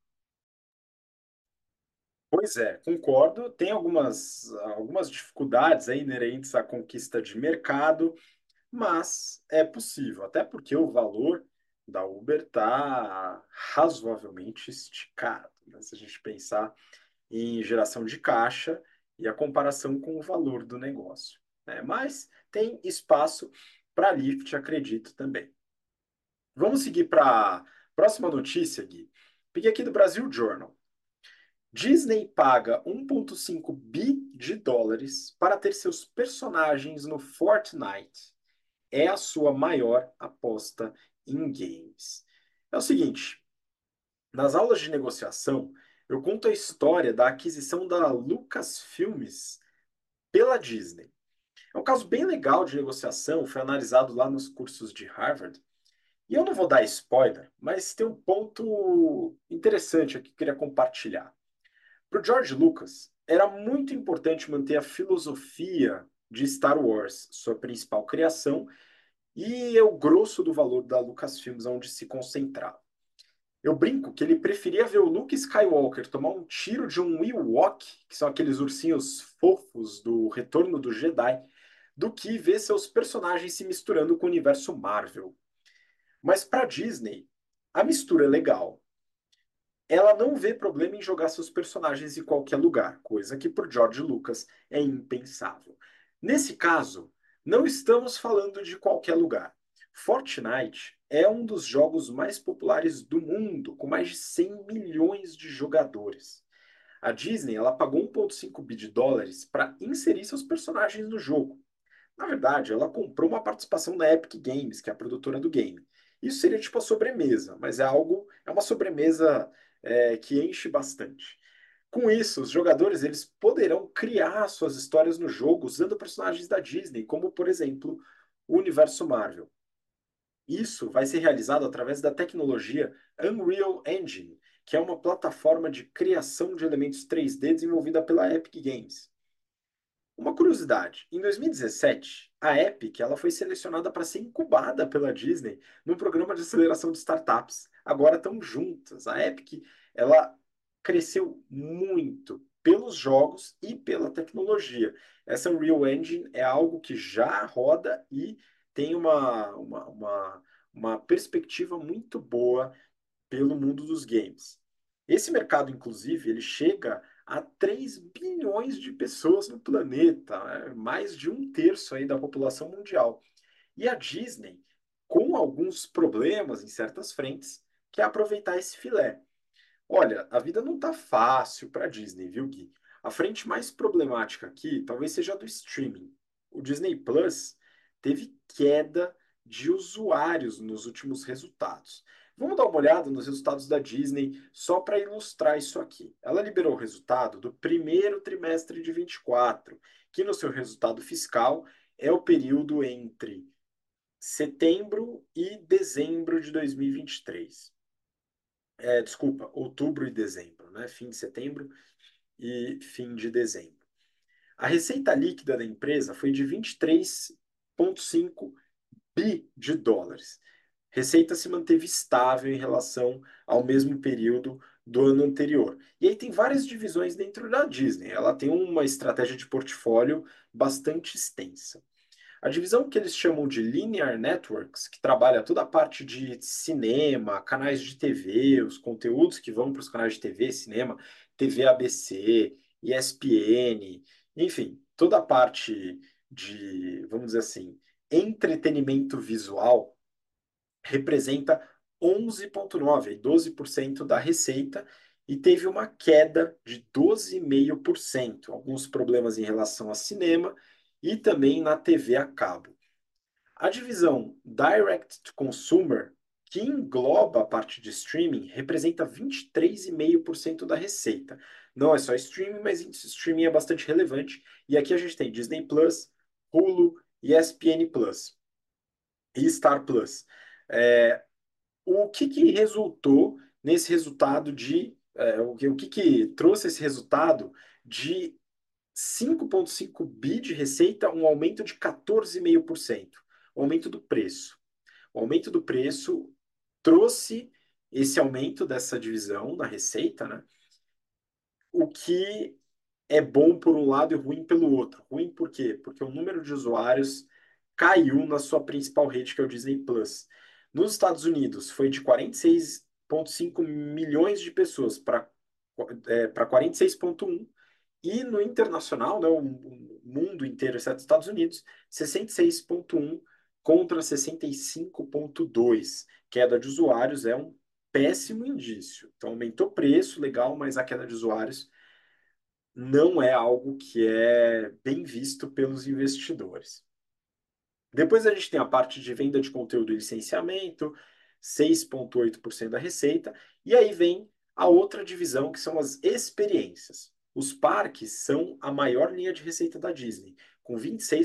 Pois é, concordo. Tem algumas dificuldades aí inerentes à conquista de mercado, mas é possível, até porque o valor da Uber está razoavelmente esticado, né? Se a gente pensar em geração de caixa e a comparação com o valor do negócio, né? Mas tem espaço para Lyft, acredito também. Vamos seguir para a próxima notícia, Gui. Peguei aqui do Brasil Journal. Disney paga 1,5 bi de dólares para ter seus personagens no Fortnite. É a sua maior aposta em games. É o seguinte, nas aulas de negociação, eu conto a história da aquisição da Lucasfilmes pela Disney. É um caso bem legal de negociação, foi analisado lá nos cursos de Harvard. E eu não vou dar spoiler, mas tem um ponto interessante aqui que eu queria compartilhar. Para o George Lucas, era muito importante manter a filosofia de Star Wars, sua principal criação, e é o grosso do valor da Lucasfilms onde se concentrava. Eu brinco que ele preferia ver o Luke Skywalker tomar um tiro de um Ewok, que são aqueles ursinhos fofos do Retorno do Jedi, do que ver seus personagens se misturando com o universo Marvel. Mas para Disney, a mistura é legal. Ela não vê problema em jogar seus personagens em qualquer lugar, coisa que por George Lucas é impensável. Nesse caso, não estamos falando de qualquer lugar. Fortnite é um dos jogos mais populares do mundo, com mais de 100 milhões de jogadores. A Disney, ela pagou 1,5 bi de dólares para inserir seus personagens no jogo. Na verdade, ela comprou uma participação na Epic Games, que é a produtora do game. Isso seria tipo a sobremesa, mas é uma sobremesa que enche bastante. Com isso, os jogadores eles poderão criar suas histórias no jogo usando personagens da Disney, como por exemplo o universo Marvel. Isso vai ser realizado através da tecnologia Unreal Engine, que é uma plataforma de criação de elementos 3D desenvolvida pela Epic Games. Uma curiosidade, em 2017, a Epic ela foi selecionada para ser incubada pela Disney num programa de aceleração de startups. Agora estão juntas. A Epic ela cresceu muito pelos jogos e pela tecnologia. Essa Unreal Engine é algo que já roda e tem uma perspectiva muito boa pelo mundo dos games. Esse mercado, inclusive, ele chega a 3 bilhões de pessoas no planeta, mais de um terço aí da população mundial. E a Disney, com alguns problemas em certas frentes, quer aproveitar esse filé. Olha, a vida não tá fácil para a Disney, viu, Gui? A frente mais problemática aqui talvez seja a do streaming. O Disney Plus teve queda de usuários nos últimos resultados. Vamos dar uma olhada nos resultados da Disney só para ilustrar isso aqui. Ela liberou o resultado do primeiro trimestre de 24, que no seu resultado fiscal é o período entre setembro e dezembro de 2023. Desculpa, outubro e dezembro, né? Fim de setembro e fim de dezembro. A receita líquida da empresa foi de 23 2,5 bi de dólares. Receita se manteve estável em relação ao mesmo período do ano anterior. E aí tem várias divisões dentro da Disney. Ela tem uma estratégia de portfólio bastante extensa. A divisão que eles chamam de Linear Networks, que trabalha toda a parte de cinema, canais de TV, os conteúdos que vão para os canais de TV, cinema, TV ABC, ESPN, enfim, toda a parte de, vamos dizer assim, entretenimento visual representa 11,9%, 12% da receita e teve uma queda de 12,5%. Alguns problemas em relação a cinema e também na TV a cabo. A divisão Direct to Consumer, que engloba a parte de streaming, representa 23,5% da receita. Não é só streaming, mas streaming é bastante relevante. E aqui a gente tem Disney Plus, Hulu, ESPN Plus e Star Plus. É, o que que resultou nesse resultado de. O que trouxe esse resultado de 5,5 bi de receita, um aumento de 14,5%. O aumento do preço. O aumento do preço trouxe esse aumento dessa divisão na receita, né? O que é bom por um lado e ruim pelo outro. Ruim por quê? Porque o número de usuários caiu na sua principal rede, que é o Disney Plus. Nos Estados Unidos, foi de 46,5 milhões de pessoas para 46,1. E no internacional, né, o mundo inteiro, exceto os Estados Unidos, 66,1 contra 65,2. Queda de usuários é um péssimo indício. Então, aumentou o preço, legal, mas a queda de usuários não é algo que é bem visto pelos investidores. Depois a gente tem a parte de venda de conteúdo e licenciamento, 6,8% da receita, e aí vem a outra divisão, que são as experiências. Os parques são a maior linha de receita da Disney, com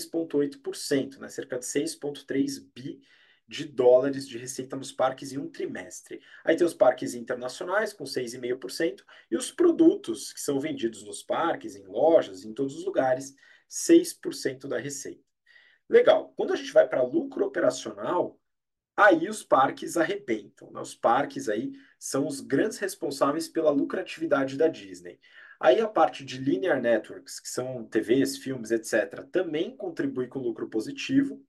26,8%, né, cerca de 6,3 bi de dólares de receita nos parques em um trimestre. Aí tem os parques internacionais, com 6,5%, e os produtos que são vendidos nos parques, em lojas, em todos os lugares, 6% da receita. Legal. Quando a gente vai para lucro operacional, aí os parques arrebentam, né? Os parques aí são os grandes responsáveis pela lucratividade da Disney. Aí a parte de linear networks, que são TVs, filmes, etc., também contribui com lucro positivo,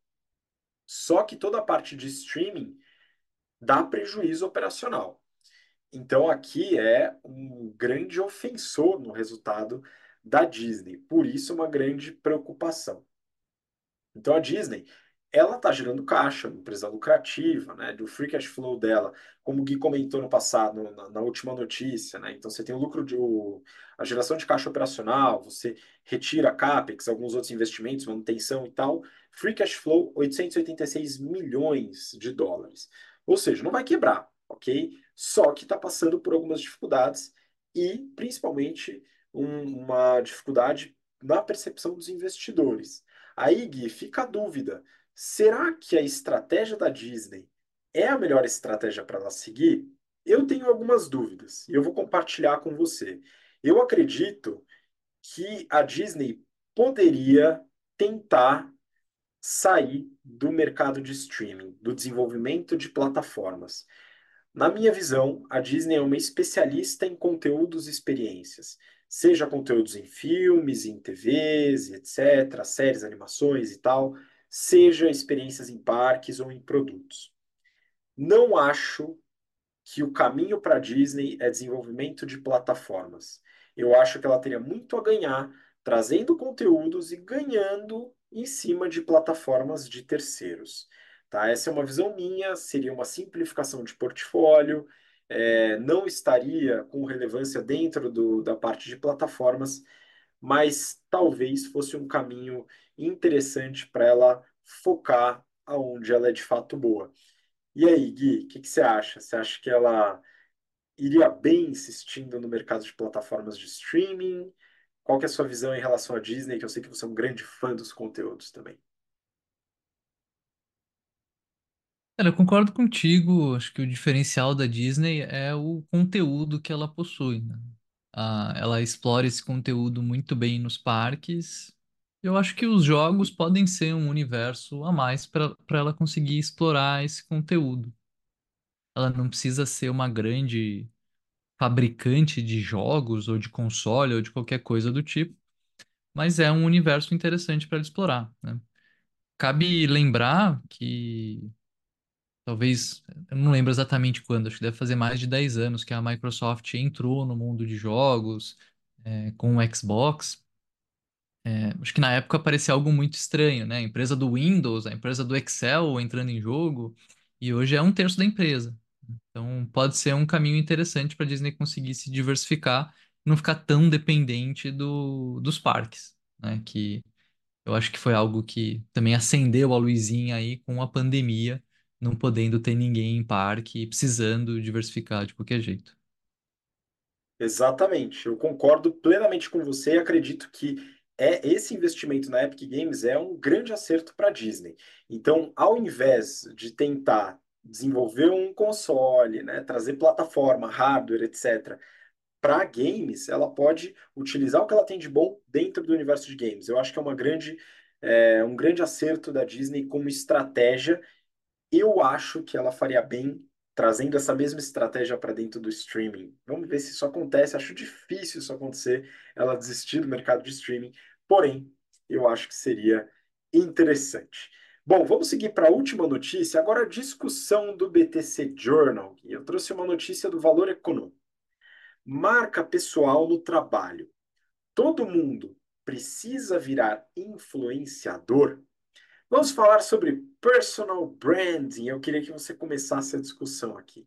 só que toda a parte de streaming dá prejuízo operacional. Então aqui é um grande ofensor no resultado da Disney, por isso uma grande preocupação. Então a Disney, ela está gerando caixa, uma empresa lucrativa, né, do free cash flow dela, como o Gui comentou no passado, na última notícia, né? Então você tem o lucro a geração de caixa operacional, você retira CAPEX, alguns outros investimentos, manutenção e tal, free cash flow 886 milhões de dólares. Ou seja, não vai quebrar, ok? Só que está passando por algumas dificuldades e principalmente uma dificuldade na percepção dos investidores. Aí, Gui, fica a dúvida: será que a estratégia da Disney é a melhor estratégia para ela seguir? Eu tenho algumas dúvidas e eu vou compartilhar com você. Eu acredito que a Disney poderia tentar sair do mercado de streaming, do desenvolvimento de plataformas. Na minha visão, a Disney é uma especialista em conteúdos e experiências, seja conteúdos em filmes, em TVs, etc., séries, animações e tal, seja experiências em parques ou em produtos. Não acho que o caminho para a Disney é desenvolvimento de plataformas. Eu acho que ela teria muito a ganhar trazendo conteúdos e ganhando em cima de plataformas de terceiros. Tá? Essa é uma visão minha, seria uma simplificação de portfólio, não estaria com relevância dentro da parte de plataformas, mas talvez fosse um caminho interessante para ela focar aonde ela é de fato boa. E aí, Gui, o que que você acha? Você acha que ela iria bem insistindo no mercado de plataformas de streaming? Qual que é a sua visão em relação à Disney, que eu sei que você é um grande fã dos conteúdos também. Cara, eu concordo contigo. Acho que o diferencial da Disney é o conteúdo que ela possui, né? Ela explora esse conteúdo muito bem nos parques, Eu acho que os jogos podem ser um universo a mais para ela conseguir explorar esse conteúdo. Ela não precisa ser uma grande fabricante de jogos ou de console ou de qualquer coisa do tipo, mas é um universo interessante para ela explorar, né? Cabe lembrar que talvez, eu não lembro exatamente quando, acho que deve fazer mais de 10 anos que a Microsoft entrou no mundo de jogos, com o Xbox. Acho que na época parecia algo muito estranho, né? A empresa do Windows, a empresa do Excel entrando em jogo, e hoje é um terço da empresa. Então pode ser um caminho interessante para a Disney conseguir se diversificar e não ficar tão dependente dos parques, né? Que eu acho que foi algo que também acendeu a luzinha aí com a pandemia, não podendo ter ninguém em parque e precisando diversificar de qualquer jeito. Exatamente, eu concordo plenamente com você e acredito que esse investimento na Epic Games é um grande acerto para a Disney. Então, ao invés de tentar desenvolver um console, né, trazer plataforma, hardware, etc., para games, ela pode utilizar o que ela tem de bom dentro do universo de games. Eu acho que é um grande acerto da Disney como estratégia. Eu acho que ela faria bem trazendo essa mesma estratégia para dentro do streaming. Vamos ver se isso acontece. Acho difícil isso acontecer, ela desistir do mercado de streaming. Porém, eu acho que seria interessante. Bom, vamos seguir para a última notícia. Agora, a discussão do BTC Journal. E eu trouxe uma notícia do Valor Econômico. Marca pessoal no trabalho. Todo mundo precisa virar influenciador? Vamos falar sobre personal branding. Eu queria que você começasse a discussão aqui.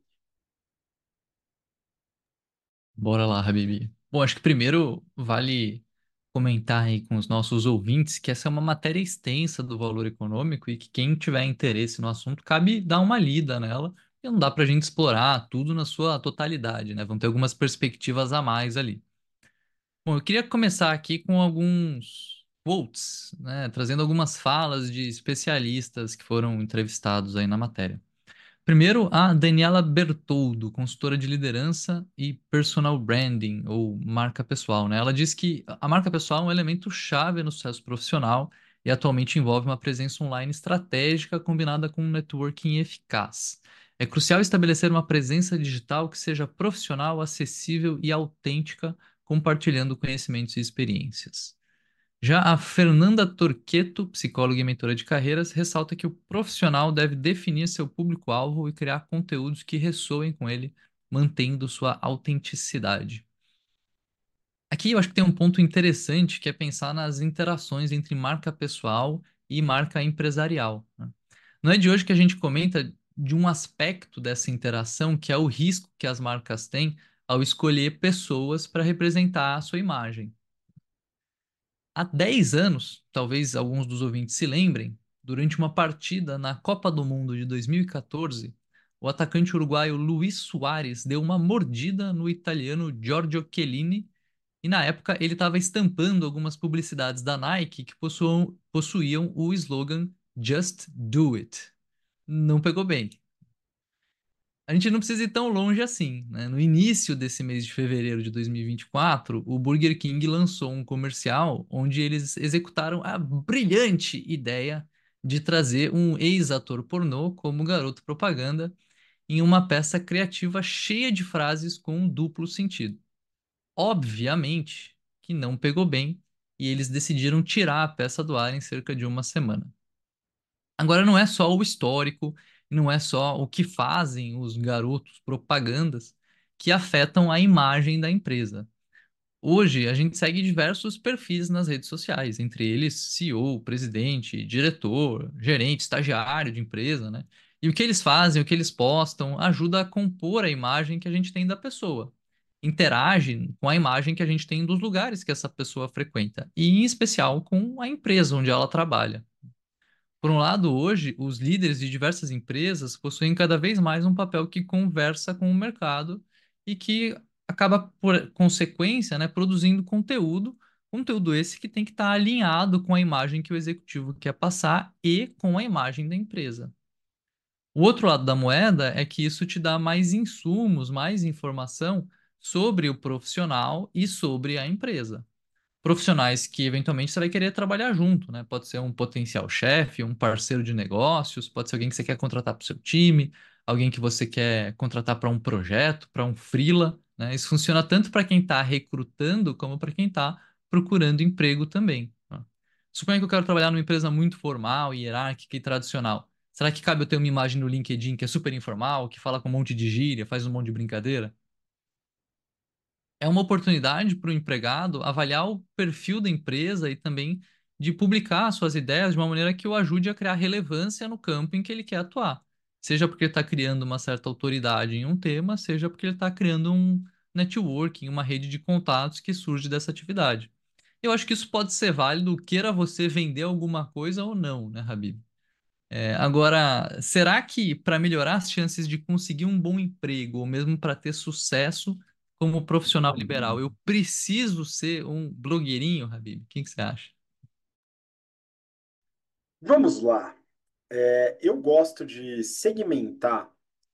Bora lá, Habibi. Bom, acho que primeiro vale comentar aí com os nossos ouvintes que essa é uma matéria extensa do valor econômico e que quem tiver interesse no assunto cabe dar uma lida nela, e não dá para a gente explorar tudo na sua totalidade, né? Vão ter algumas perspectivas a mais ali. Bom, eu queria começar aqui com alguns quotes, né? Trazendo algumas falas de especialistas que foram entrevistados aí na matéria. Primeiro, a Daniela Bertoldo, consultora de liderança e personal branding, ou marca pessoal, né? Ela diz que a marca pessoal é um elemento chave no sucesso profissional e atualmente envolve uma presença online estratégica combinada com um networking eficaz. É crucial estabelecer uma presença digital que seja profissional, acessível e autêntica, compartilhando conhecimentos e experiências. Já a Fernanda Torqueto, psicóloga e mentora de carreiras, ressalta que o profissional deve definir seu público-alvo e criar conteúdos que ressoem com ele, mantendo sua autenticidade. Aqui eu acho que tem um ponto interessante que é pensar nas interações entre marca pessoal e marca empresarial, né? Não é de hoje que a gente comenta de um aspecto dessa interação que é o risco que as marcas têm ao escolher pessoas para representar a sua imagem. Há 10 anos, talvez alguns dos ouvintes se lembrem, durante uma partida na Copa do Mundo de 2014, o atacante uruguaio Luis Suárez deu uma mordida no italiano Giorgio Chiellini e na época ele estava estampando algumas publicidades da Nike que possuíam o slogan Just Do It. Não pegou bem. A gente não precisa ir tão longe assim, né? No início desse mês de fevereiro de 2024, o Burger King lançou um comercial onde eles executaram a brilhante ideia de trazer um ex-ator pornô como garoto propaganda em uma peça criativa cheia de frases com um duplo sentido. Obviamente que não pegou bem e eles decidiram tirar a peça do ar em cerca de uma semana. Agora não é só o histórico, não é só o que fazem os garotos propagandas que afetam a imagem da empresa. Hoje a gente segue diversos perfis nas redes sociais, entre eles CEO, presidente, diretor, gerente, estagiário de empresa, né? E o que eles fazem, o que eles postam, ajuda a compor a imagem que a gente tem da pessoa. Interage com a imagem que a gente tem dos lugares que essa pessoa frequenta, e em especial com a empresa onde ela trabalha. Por um lado, hoje, os líderes de diversas empresas possuem cada vez mais um papel que conversa com o mercado e que acaba, por consequência, né, produzindo conteúdo, conteúdo esse que tem que estar alinhado com a imagem que o executivo quer passar e com a imagem da empresa. O outro lado da moeda é que isso te dá mais insumos, mais informação sobre o profissional e sobre a empresa. profissionais que eventualmente você vai querer trabalhar junto, né? Pode ser um potencial chefe, um parceiro de negócios, pode ser alguém que você quer contratar para o seu time, alguém que você quer contratar para um projeto, para um freela, né? Isso funciona tanto para quem está recrutando como para quem está procurando emprego também, tá? Suponha que eu quero trabalhar numa empresa muito formal, hierárquica e tradicional. Será que cabe eu ter uma imagem no LinkedIn que é super informal, que fala com um monte de gíria, faz um monte de brincadeira? É uma oportunidade para o empregado avaliar o perfil da empresa e também de publicar suas ideias de uma maneira que o ajude a criar relevância no campo em que ele quer atuar. Seja porque ele está criando uma certa autoridade em um tema, seja porque ele está criando um networking, uma rede de contatos que surge dessa atividade. Eu acho que isso pode ser válido, queira você vender alguma coisa ou não, né, Habib? Agora, será que para melhorar as chances de conseguir um bom emprego, ou mesmo para ter sucesso como profissional liberal, eu preciso ser um blogueirinho, Habib? O que que você acha? Vamos lá. Eu gosto de segmentar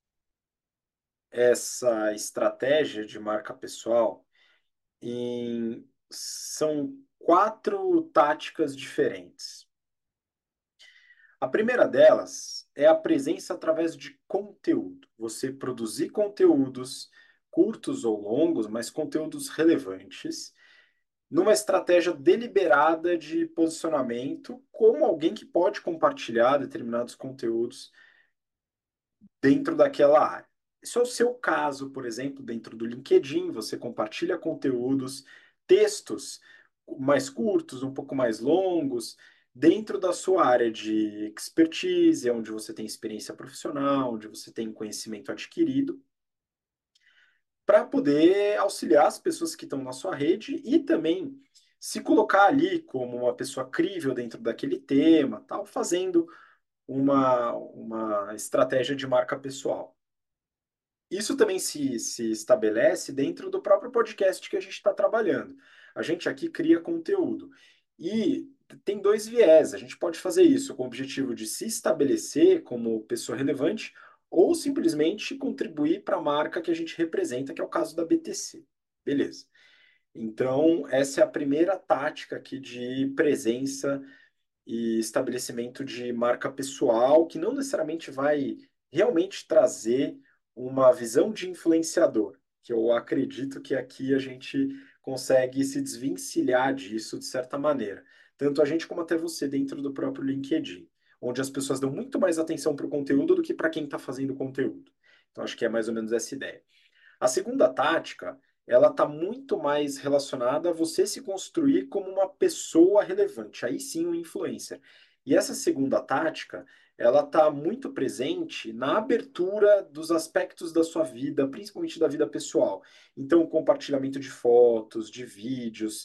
essa estratégia de marca pessoal em são quatro táticas diferentes. A primeira delas é a presença através de conteúdo. Você produzir conteúdos curtos ou longos, mas conteúdos relevantes, numa estratégia deliberada de posicionamento, como alguém que pode compartilhar determinados conteúdos dentro daquela área. Isso é o seu caso, por exemplo, dentro do LinkedIn, você compartilha conteúdos, textos mais curtos, um pouco mais longos, dentro da sua área de expertise, onde você tem experiência profissional, onde você tem conhecimento adquirido, para poder auxiliar as pessoas que estão na sua rede e também se colocar ali como uma pessoa crível dentro daquele tema, tal, fazendo uma estratégia de marca pessoal. Isso também se estabelece dentro do próprio podcast que a gente está trabalhando. A gente aqui cria conteúdo. E tem dois viés. A gente pode fazer isso com o objetivo de se estabelecer como pessoa relevante ou simplesmente contribuir para a marca que a gente representa, que é o caso da BTC. Beleza. Então, essa é a primeira tática aqui de presença e estabelecimento de marca pessoal, que não necessariamente vai realmente trazer uma visão de influenciador, que eu acredito que aqui a gente consegue se desvencilhar disso de certa maneira. Tanto a gente como até você dentro do próprio LinkedIn, onde as pessoas dão muito mais atenção para o conteúdo do que para quem está fazendo o conteúdo. Então, acho que é mais ou menos essa ideia. A segunda tática, ela está muito mais relacionada a você se construir como uma pessoa relevante, aí sim um influencer. E essa segunda tática, ela está muito presente na abertura dos aspectos da sua vida, principalmente da vida pessoal. Então, o compartilhamento de fotos, de vídeos,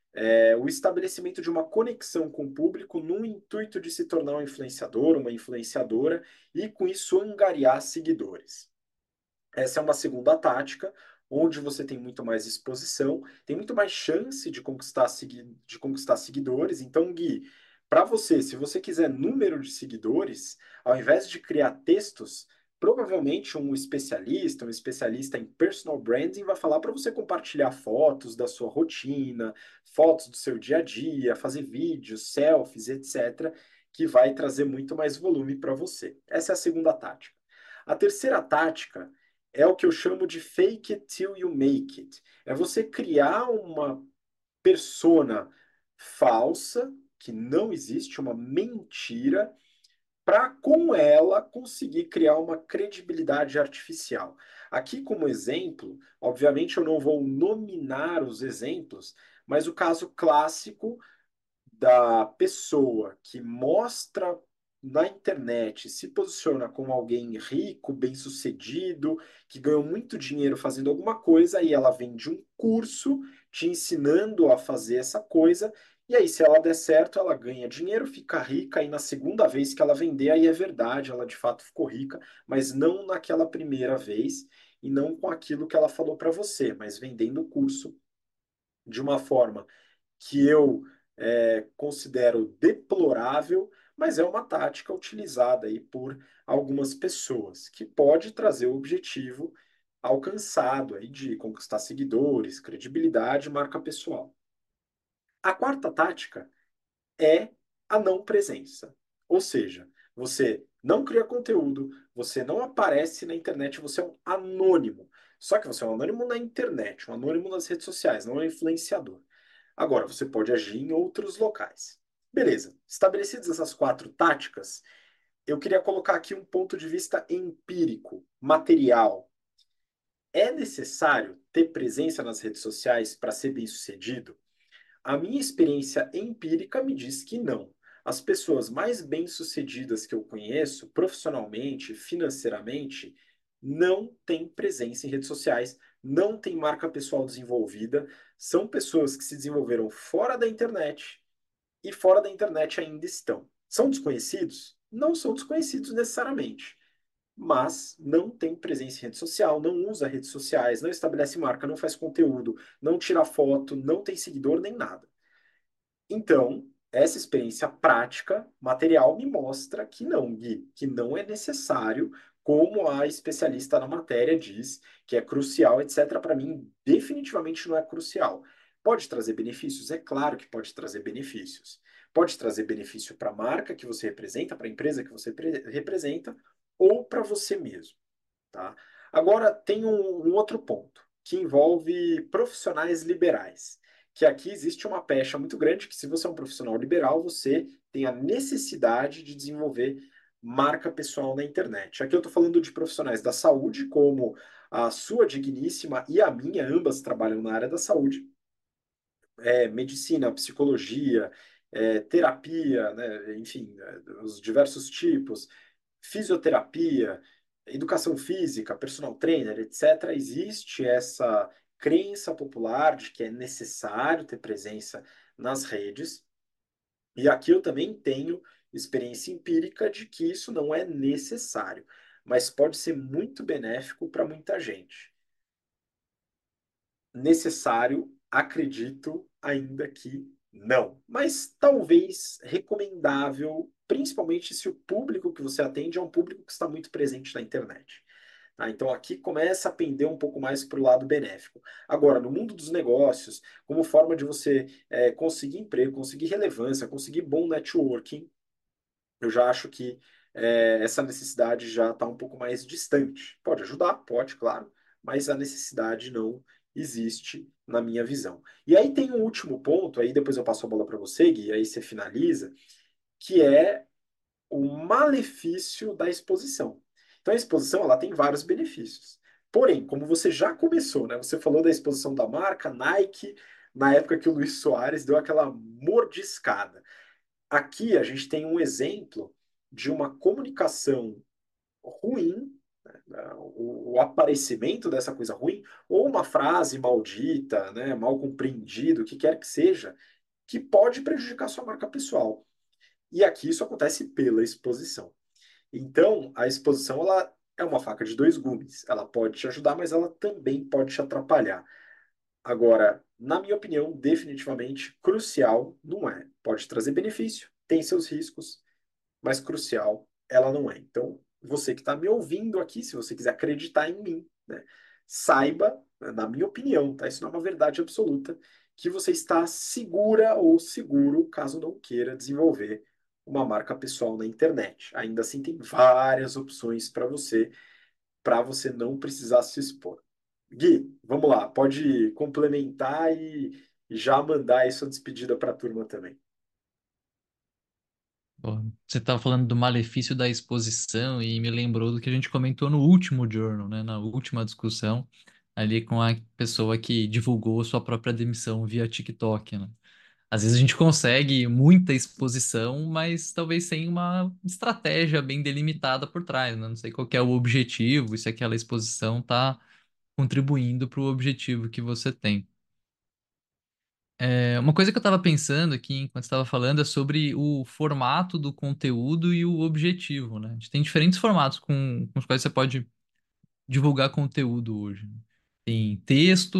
o estabelecimento de uma conexão com o público no intuito de se tornar um influenciador, uma influenciadora, e com isso angariar seguidores. Essa é uma segunda tática, onde você tem muito mais exposição, tem muito mais chance de conquistar seguidores. Então, Gui, para você, se você quiser número de seguidores, ao invés de criar textos, provavelmente um especialista em personal branding, vai falar para você compartilhar fotos da sua rotina, fotos do seu dia a dia, fazer vídeos, selfies, etc., que vai trazer muito mais volume para você. Essa é a segunda tática. A terceira tática é o que eu chamo de fake it till you make it. É você criar uma persona falsa, que não existe, uma mentira, para com ela conseguir criar uma credibilidade artificial. Aqui, como exemplo, obviamente eu não vou nominar os exemplos, mas o caso clássico da pessoa que mostra na internet, se posiciona como alguém rico, bem-sucedido, que ganhou muito dinheiro fazendo alguma coisa, e ela vende um curso te ensinando a fazer essa coisa, e aí, se ela der certo, ela ganha dinheiro, fica rica, e na segunda vez que ela vender, aí é verdade, ela de fato ficou rica, mas não naquela primeira vez, e não com aquilo que ela falou para você, mas vendendo o curso de uma forma que eu considero deplorável, mas é uma tática utilizada aí por algumas pessoas, que pode trazer o objetivo alcançado aí de conquistar seguidores, credibilidade, marca pessoal. A quarta tática é a não presença. Ou seja, você não cria conteúdo, você não aparece na internet, você é um anônimo. Só que você é um anônimo na internet, um anônimo nas redes sociais, não é um influenciador. Agora, você pode agir em outros locais. Beleza. Estabelecidas essas quatro táticas, eu queria colocar aqui um ponto de vista empírico, material. É necessário ter presença nas redes sociais para ser bem-sucedido? A minha experiência empírica me diz que não. As pessoas mais bem-sucedidas que eu conheço, profissionalmente, financeiramente, não têm presença em redes sociais, não têm marca pessoal desenvolvida, são pessoas que se desenvolveram fora da internet e fora da internet ainda estão. São desconhecidos? Não são desconhecidos necessariamente, mas não tem presença em rede social, não usa redes sociais, não estabelece marca, não faz conteúdo, não tira foto, não tem seguidor nem nada. Então, essa experiência prática, material, me mostra que não, Gui, que não é necessário, como a especialista na matéria diz, que é crucial, etc. Para mim, definitivamente não é crucial. Pode trazer benefícios? É claro que pode trazer benefícios. Pode trazer benefício para a marca que você representa, para a empresa que você representa, ou para você mesmo. Tá? Agora, tem um outro ponto, que envolve profissionais liberais. Que aqui existe uma pecha muito grande, que se você é um profissional liberal, você tem a necessidade de desenvolver marca pessoal na internet. Aqui eu estou falando de profissionais da saúde, como a sua digníssima e a minha, ambas trabalham na área da saúde, medicina, psicologia, terapia, né, enfim, os diversos tipos, fisioterapia, educação física, personal trainer, etc., existe essa crença popular de que é necessário ter presença nas redes. E aqui eu também tenho experiência empírica de que isso não é necessário, mas pode ser muito benéfico para muita gente. Necessário, acredito ainda que não, mas talvez recomendável, principalmente se o público que você atende é um público que está muito presente na internet. Tá? Então aqui começa a pender um pouco mais para o lado benéfico. Agora, no mundo dos negócios, como forma de você conseguir emprego, conseguir relevância, conseguir bom networking, eu já acho que essa necessidade já está um pouco mais distante. Pode ajudar, pode, claro, mas a necessidade não existe na minha visão. E aí tem um último ponto, aí depois eu passo a bola para você, Gui, aí você finaliza, que é o malefício da exposição. Então a exposição ela tem vários benefícios. Porém, como você já começou, né? Você falou da exposição da marca Nike na época que o Luiz Soares deu aquela mordiscada. Aqui a gente tem um exemplo de uma comunicação ruim, né, o aparecimento dessa coisa ruim, ou uma frase maldita, né, mal compreendida, o que quer que seja, que pode prejudicar sua marca pessoal. E aqui isso acontece pela exposição. Então, a exposição ela é uma faca de dois gumes. Ela pode te ajudar, mas ela também pode te atrapalhar. Agora, na minha opinião, definitivamente crucial não é. Pode trazer benefício, tem seus riscos, mas crucial ela não é. Então, você que está me ouvindo aqui, se você quiser acreditar em mim, né, saiba, na minha opinião, tá? Isso não é uma verdade absoluta, que você está segura ou seguro caso não queira desenvolver uma marca pessoal na internet. Ainda assim, tem várias opções para você não precisar se expor. Gui, vamos lá, pode complementar e já mandar aí sua despedida para a turma também. Pô, você estava falando do malefício da exposição e me lembrou do que a gente comentou no último journal, né? Na última discussão, ali com a pessoa que divulgou sua própria demissão via TikTok, né? Às vezes a gente consegue muita exposição, mas talvez sem uma estratégia bem delimitada por trás, né? Não sei qual que é o objetivo, e se aquela exposição está contribuindo para o objetivo que você tem. Uma coisa que eu estava pensando aqui enquanto estava falando é sobre o formato do conteúdo e o objetivo, né? A gente tem diferentes formatos com os quais você pode divulgar conteúdo hoje, né? Tem texto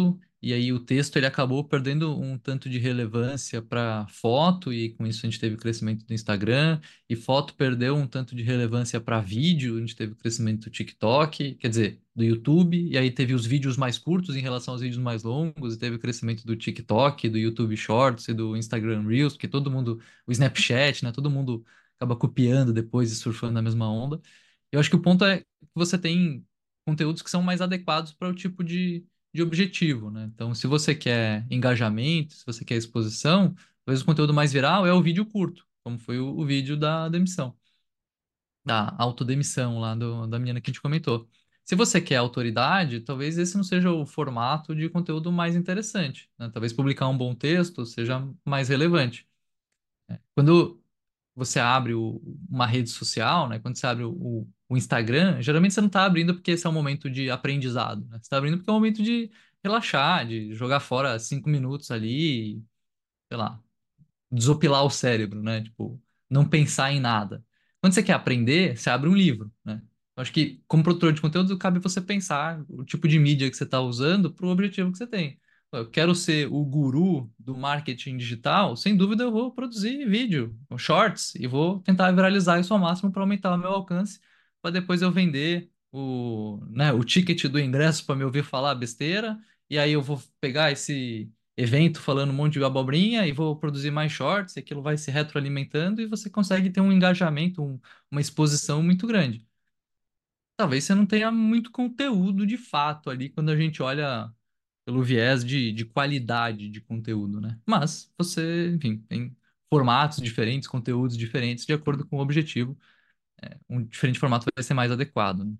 e aí o texto ele acabou perdendo um tanto de relevância para foto, e com isso a gente teve o crescimento do Instagram, e foto perdeu um tanto de relevância para vídeo, a gente teve o crescimento do TikTok, quer dizer, do YouTube, e aí teve os vídeos mais curtos em relação aos vídeos mais longos, e teve o crescimento do TikTok, do YouTube Shorts e do Instagram Reels, porque todo mundo, o Snapchat, né, todo mundo acaba copiando depois e surfando na mesma onda. Eu acho que o ponto é que você tem conteúdos que são mais adequados para o tipo de objetivo, né? Então, se você quer engajamento, se você quer exposição, talvez o conteúdo mais viral é o vídeo curto, como foi o vídeo da demissão, da autodemissão lá da menina que a gente comentou. Se você quer autoridade, talvez esse não seja o formato de conteúdo mais interessante, né? Talvez publicar um bom texto seja mais relevante. Quando você abre uma rede social, né? Quando você abre o Instagram, geralmente você não está abrindo porque esse é um momento de aprendizado, né? Você está abrindo porque é um momento de relaxar, de jogar fora 5 minutos ali, sei lá, desopilar o cérebro, né? Tipo, não pensar em nada. Quando você quer aprender, você abre um livro, né? Eu acho que, como produtor de conteúdo, cabe você pensar o tipo de mídia que você está usando para o objetivo que você tem. Eu quero ser o guru do marketing digital, sem dúvida eu vou produzir vídeo, shorts, e vou tentar viralizar isso ao máximo para aumentar o meu alcance, para depois eu vender o ticket do ingresso para me ouvir falar besteira, e aí eu vou pegar esse evento falando um monte de abobrinha e vou produzir mais shorts, e aquilo vai se retroalimentando e você consegue ter um engajamento, uma exposição muito grande. Talvez você não tenha muito conteúdo de fato ali quando a gente olha pelo viés de qualidade de conteúdo, né? Mas você, enfim, tem formatos diferentes, conteúdos diferentes de acordo com o objetivo. Um diferente formato vai ser mais adequado, né?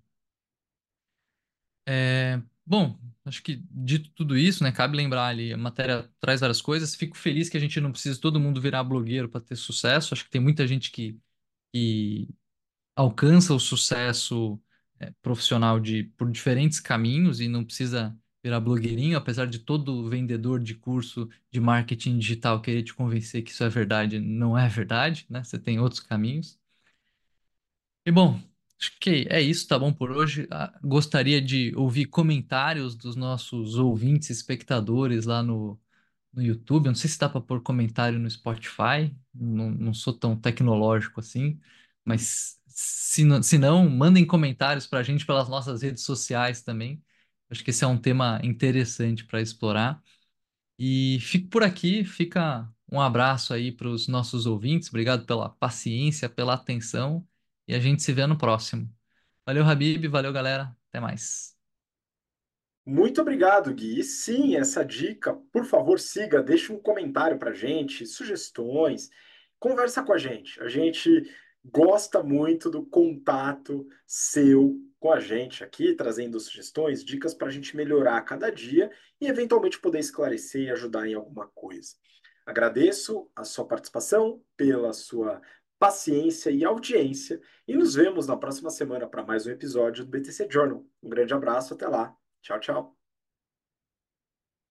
Bom, acho que dito tudo isso, né, cabe lembrar ali, a matéria traz várias coisas. Fico feliz que a gente não precisa todo mundo virar blogueiro para ter sucesso. Acho que tem muita gente que alcança o sucesso profissional por diferentes caminhos e não precisa virar blogueirinho, apesar de todo vendedor de curso de marketing digital querer te convencer que isso é verdade, não é verdade, né? Você tem outros caminhos. E bom, acho que é isso, tá bom por hoje. Gostaria de ouvir comentários dos nossos ouvintes, espectadores lá no YouTube. Eu não sei se dá para pôr comentário no Spotify, não sou tão tecnológico assim, mas se não, mandem comentários para a gente pelas nossas redes sociais também. Acho que esse é um tema interessante para explorar. E fico por aqui, fica um abraço aí para os nossos ouvintes. Obrigado pela paciência, pela atenção, e a gente se vê no próximo. Valeu, Habib, valeu, galera. Até mais. Muito obrigado, Gui. E sim, essa dica, por favor, siga, deixe um comentário para gente, sugestões, conversa com a gente. A gente gosta muito do contato seu com a gente aqui, trazendo sugestões, dicas para a gente melhorar a cada dia e eventualmente poder esclarecer e ajudar em alguma coisa. Agradeço a sua participação, pela sua paciência e audiência, e nos vemos na próxima semana para mais um episódio do BTC Journal. Um grande abraço, até lá. Tchau, tchau.